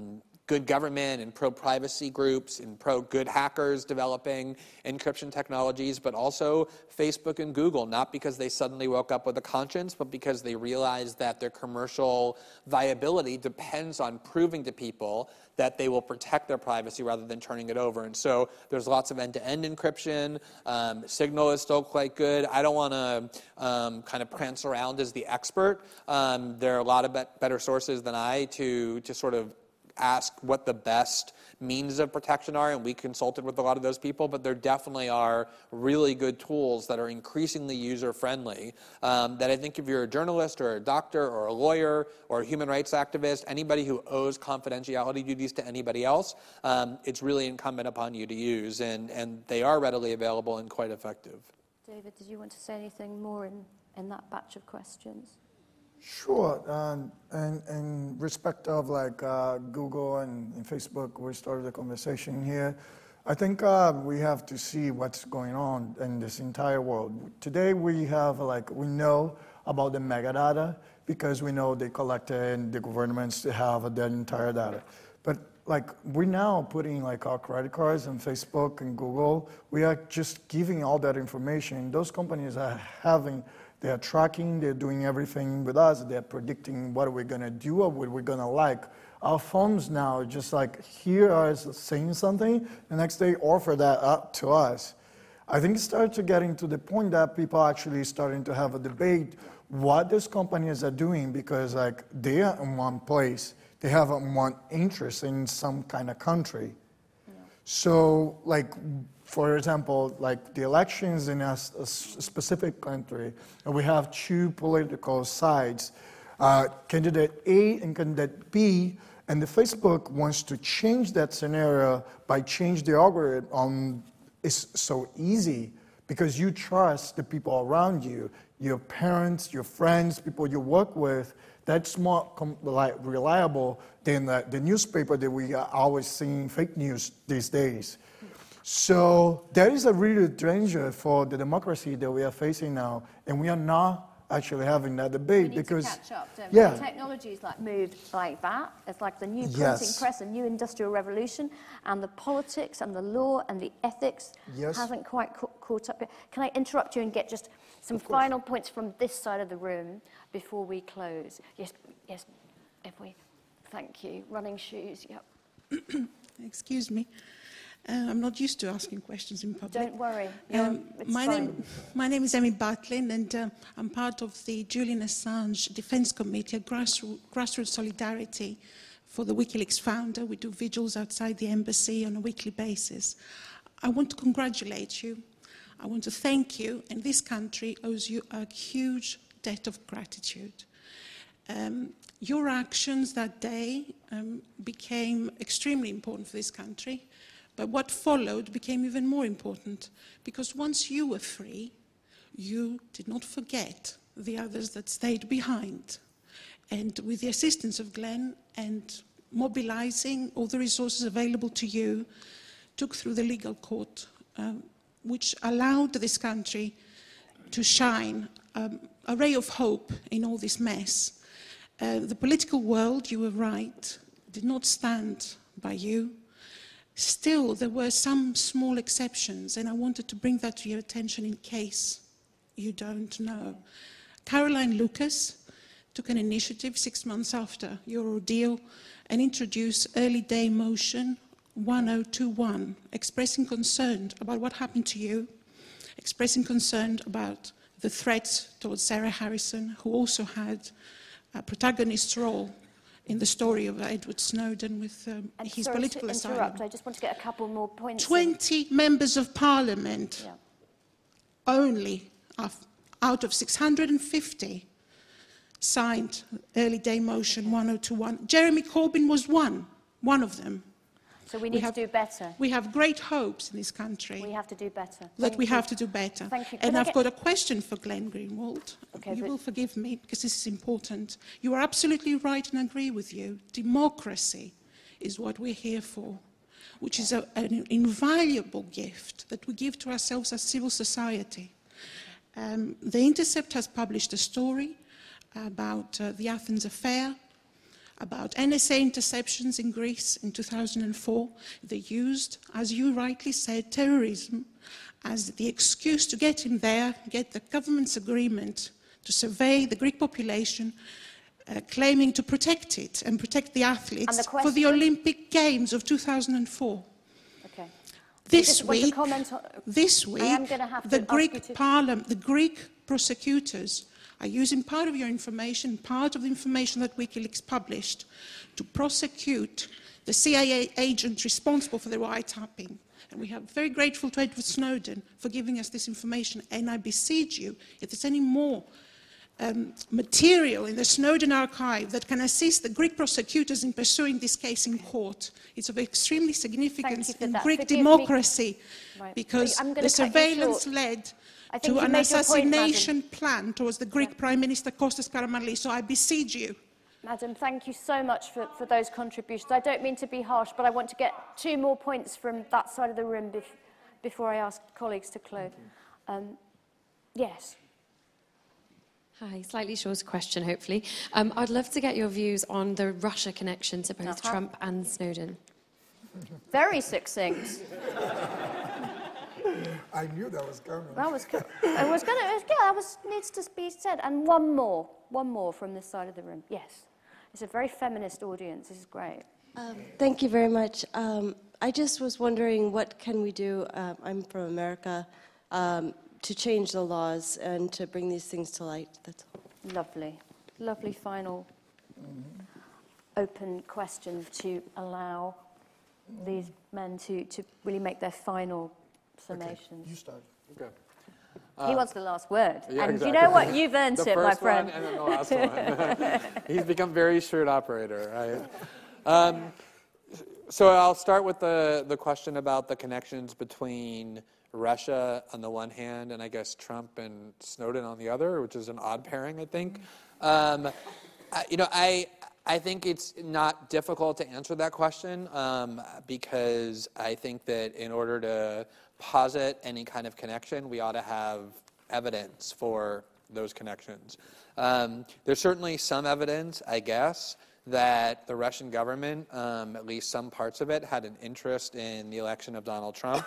good government and pro-privacy groups and pro-good hackers developing encryption technologies, but also Facebook and Google, not because they suddenly woke up with a conscience, but because they realized that their commercial viability depends on proving to people that they will protect their privacy rather than turning it over. And so there's lots of end-to-end encryption. Um, Signal is still quite good. I don't want to um, kind of prance around as the expert. Um, there are a lot of be- better sources than I to to sort of ask what the best means of protection are, and we consulted with a lot of those people, but there definitely are really good tools that are increasingly user-friendly um, that I think if you're a journalist or a doctor or a lawyer or a human rights activist, anybody who owes confidentiality duties to anybody else, um, it's really incumbent upon you to use, and, and they are readily available and quite effective. David, did you want to say anything more in, in that batch of questions? Sure. Um, and in respect of like uh, Google and, and Facebook, we started the conversation here. I think uh, we have to see what's going on in this entire world. Today we have like, we know about the metadata because we know they collected the governments to have that entire data. But like we're now putting like our credit cards on Facebook and Google. We are just giving all that information. Those companies are having They're tracking, they're doing everything with us, they're predicting what we're gonna do or what we're gonna like. Our phones now just like hear us saying something, the next day offer that up to us. I think it started to getting to the point that people are actually starting to have a debate what these companies are doing because like they are in one place, they have one interest in some kind of country. Yeah. So like, for example, like the elections in a, a specific country, and we have two political sides, uh, candidate A and candidate B, and the Facebook wants to change that scenario by change the algorithm. Um, it's so easy because you trust the people around you, your parents, your friends, people you work with. That's more com- like reliable than the, the newspaper that we are always seeing fake news these days. So there is a real danger for the democracy that we are facing now, and we are not actually having that debate we need because to catch up, don't yeah, we? Technology's like moved like that. It's like the new printing yes. press, a new industrial revolution, and the politics and the law and the ethics yes. hasn't quite ca- caught up yet. Can I interrupt you and get just some final points from this side of the room before we close? Yes, yes. If we, thank you. Running shoes. Yep. Excuse me. Uh, I'm not used to asking questions in public. Don't worry. Um, it's my, fine. name, my name is Emmy Butlin, and uh, I'm part of the Julian Assange Defence Committee, a grassroots, grassroots solidarity for the WikiLeaks founder. We do vigils outside the embassy on a weekly basis. I want to congratulate you. I want to thank you, and this country owes you a huge debt of gratitude. Um, your actions that day um, became extremely important for this country. But what followed became even more important, because once you were free, you did not forget the others that stayed behind. And with the assistance of Glenn and mobilizing all the resources available to you, took through the legal court, um, which allowed this country to shine um, a ray of hope in all this mess. Uh, the political world, you were right, did not stand by you. Still, there were some small exceptions, and I wanted to bring that to your attention in case you don't know. Caroline Lucas took an initiative six months after your ordeal and introduced Early Day Motion one oh two one, expressing concern about what happened to you, expressing concern about the threats towards Sarah Harrison, who also had a protagonist role in the story of Edward Snowden with um, his sorry political to asylum. interrupt, I just want to get a couple more points. twenty in. members of parliament, yeah. only out of six hundred fifty, signed Early Day Motion okay. one oh two one. Jeremy Corbyn was one, one of them. So we need we have, to do better. We have great hopes in this country. We have to do better. That Thank we you. have to do better. Thank you. And I I've get... got a question for Glenn Greenwald. Okay, you but... will forgive me because this is important. You are absolutely right, and I agree with you. Democracy is what we're here for, which is a, an invaluable gift that we give to ourselves as civil society. Um, the Intercept has published a story about uh, the Athens affair. about N S A interceptions in Greece in two thousand four. They used, as you rightly said, terrorism as the excuse to get in there, get the government's agreement to survey the Greek population, uh, claiming to protect it and protect the athletes the for the Olympic Games of two thousand four. Okay. This just want to week, comment on- this I week, am gonna have to the ask you Greek to- Parliament, the Greek prosecutors are using part of your information, part of the information that WikiLeaks published, to prosecute the C I A agent responsible for the wiretapping. And we are very grateful to Edward Snowden for giving us this information. And I beseech you, if there's any more um, material in the Snowden archive that can assist the Greek prosecutors in pursuing this case in court, it's of extremely significance for in that. Greek Forgive me. democracy, Right. because I'm gonna the cut you surveillance short. led I think to you an made your point, madam. assassination plan towards the Greek Prime Minister Kostas Karamanlis. So I beseech you. Madam, thank you so much for, for those contributions. I don't mean to be harsh, but I want to get two more points from that side of the room bef before I ask colleagues to close. Um, yes. Hi, slightly shorter question, hopefully. Um, I'd love to get your views on the Russia connection to both Uh-huh. Trump and Snowden. Very succinct. I knew that was coming. That was, co- I was going to, yeah, that was, needs to be said. And one more, one more from this side of the room. Yes. It's a very feminist audience. This is great. Um, thank you very much. Um, I just was wondering, what can we do, uh, I'm from America, um, to change the laws and to bring these things to light? That's all. Lovely. Lovely final mm-hmm. open question to allow these men to, to really make their final summations. Okay, you start. Okay. He Uh, wants the last word. Yeah, and exactly. you know what? You've earned the it, my first friend. one and then the last one. He's become very shrewd operator, right? Um, so I'll start with the, the question about the connections between Russia on the one hand and I guess Trump and Snowden on the other, which is an odd pairing, I think. Um, I, you know, I... I think it's not difficult to answer that question um, because I think that in order to posit any kind of connection, we ought to have evidence for those connections. Um, there's certainly some evidence, I guess, that the Russian government, um, at least some parts of it, had an interest in the election of Donald Trump.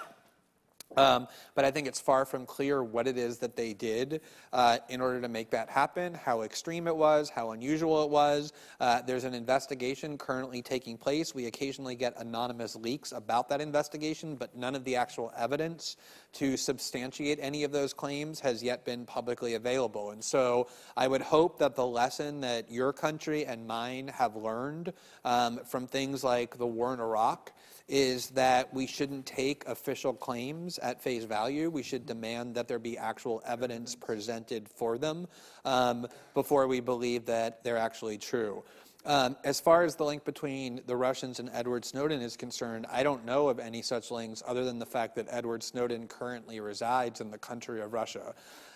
Um, but I think it's far from clear what it is that they did uh, in order to make that happen, how extreme it was, how unusual it was. Uh, there's an investigation currently taking place. We occasionally get anonymous leaks about that investigation, but none of the actual evidence to substantiate any of those claims has yet been publicly available. And so I would hope that the lesson that your country and mine have learned um, from things like the war in Iraq is that we shouldn't take official claims at face value. We should demand that there be actual evidence presented for them um, before we believe that they're actually true. Um, as far as the link between the Russians and Edward Snowden is concerned, I don't know of any such links other than the fact that Edward Snowden currently resides in the country of Russia.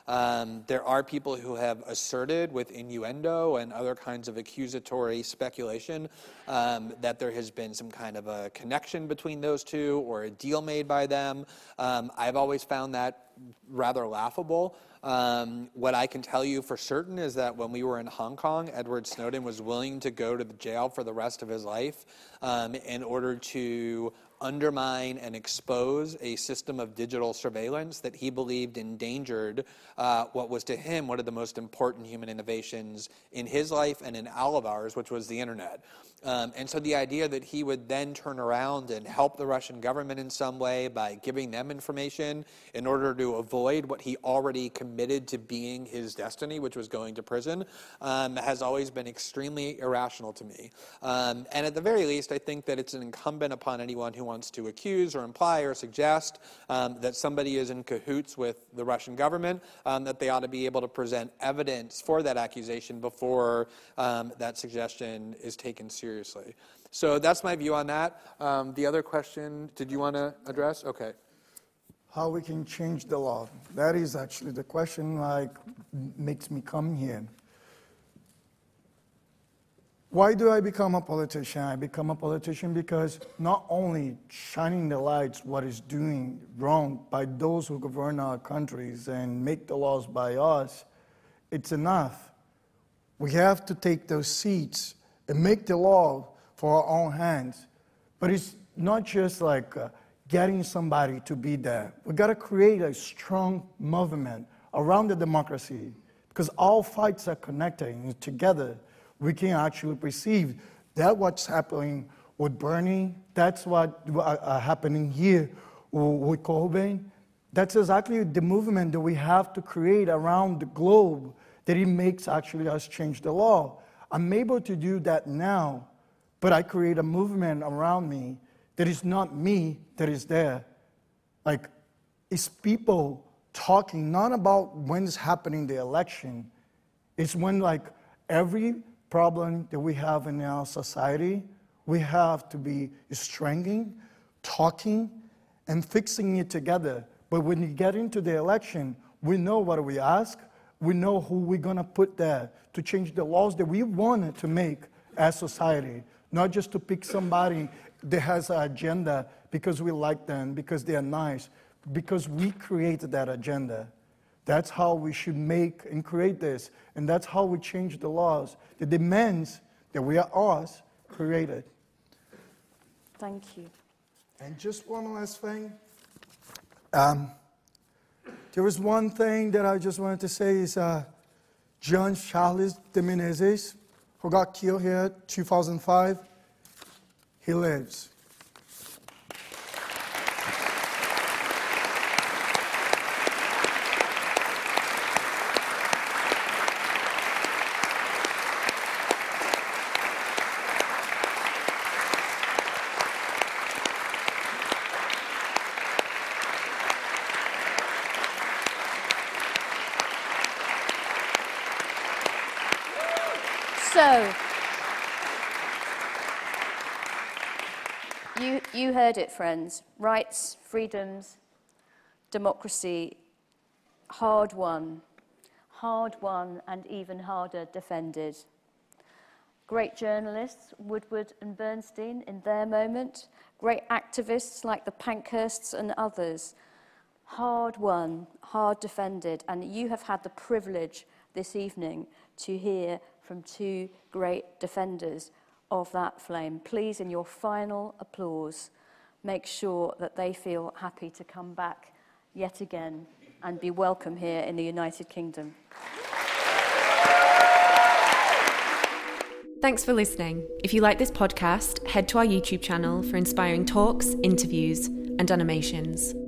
Um, there are people who have asserted with innuendo and other kinds of accusatory speculation um, that there has been some kind of a connection between those two or a deal made by them. Um, I've always found that rather laughable. Um, what I can tell you for certain is that when we were in Hong Kong, Edward Snowden was willing to go to the jail for the rest of his life um, in order to undermine and expose a system of digital surveillance that he believed endangered uh, what was to him one of the most important human innovations in his life and in all of ours, which was the internet. Um, and so the idea that he would then turn around and help the Russian government in some way by giving them information in order to avoid what he already committed to being his destiny, which was going to prison, um, has always been extremely irrational to me. Um, and at the very least, I think that it's an incumbent upon anyone who wants to accuse or imply or suggest um, that somebody is in cahoots with the Russian government, um, that they ought to be able to present evidence for that accusation before um, that suggestion is taken seriously. So that's my view on that. Um, the other question, did you want to address? Okay. How we can change the law. That is actually the question like makes me come here. Why do I become a politician? I become a politician because not only shining the lights what is doing wrong by those who govern our countries and make the laws by us, it's enough. We have to take those seats and make the law for our own hands. But it's not just like uh, getting somebody to be there. We got to create a strong movement around the democracy, because all fights are connected, and together we can actually perceive that what's happening with Bernie, that's what uh, uh, happening here with Corbyn. That's exactly the movement that we have to create around the globe, that it makes actually us change the law. I'm able to do that now, but I create a movement around me that is not me that is there. Like, it's people talking not about when it's happening the election. It's when, like, every problem that we have in our society, we have to be strengthening, talking, and fixing it together. But when you get into the election, we know what we ask. We know who we're going to put there to change the laws that we wanted to make as society, not just to pick somebody that has an agenda because we like them, because they are nice, because we created that agenda. That's how we should make and create this, and that's how we change the laws, the demands that we are ours created. Thank you. And just one last thing. Um, there was one thing that I just wanted to say is uh, John Charles de Menezes, who got killed here in two thousand five, he lives. So, you, you heard it, friends. Rights, freedoms, democracy, hard won. Hard won and even harder defended. Great journalists, Woodward and Bernstein, in their moment. Great activists like the Pankhursts and others. Hard won, hard defended. And you have had the privilege this evening to hear from two great defenders of that flame. Please, in your final applause, make sure that they feel happy to come back yet again and be welcome here in the United Kingdom. Thanks for listening. If you like this podcast, head to our YouTube channel for inspiring talks, interviews, and animations.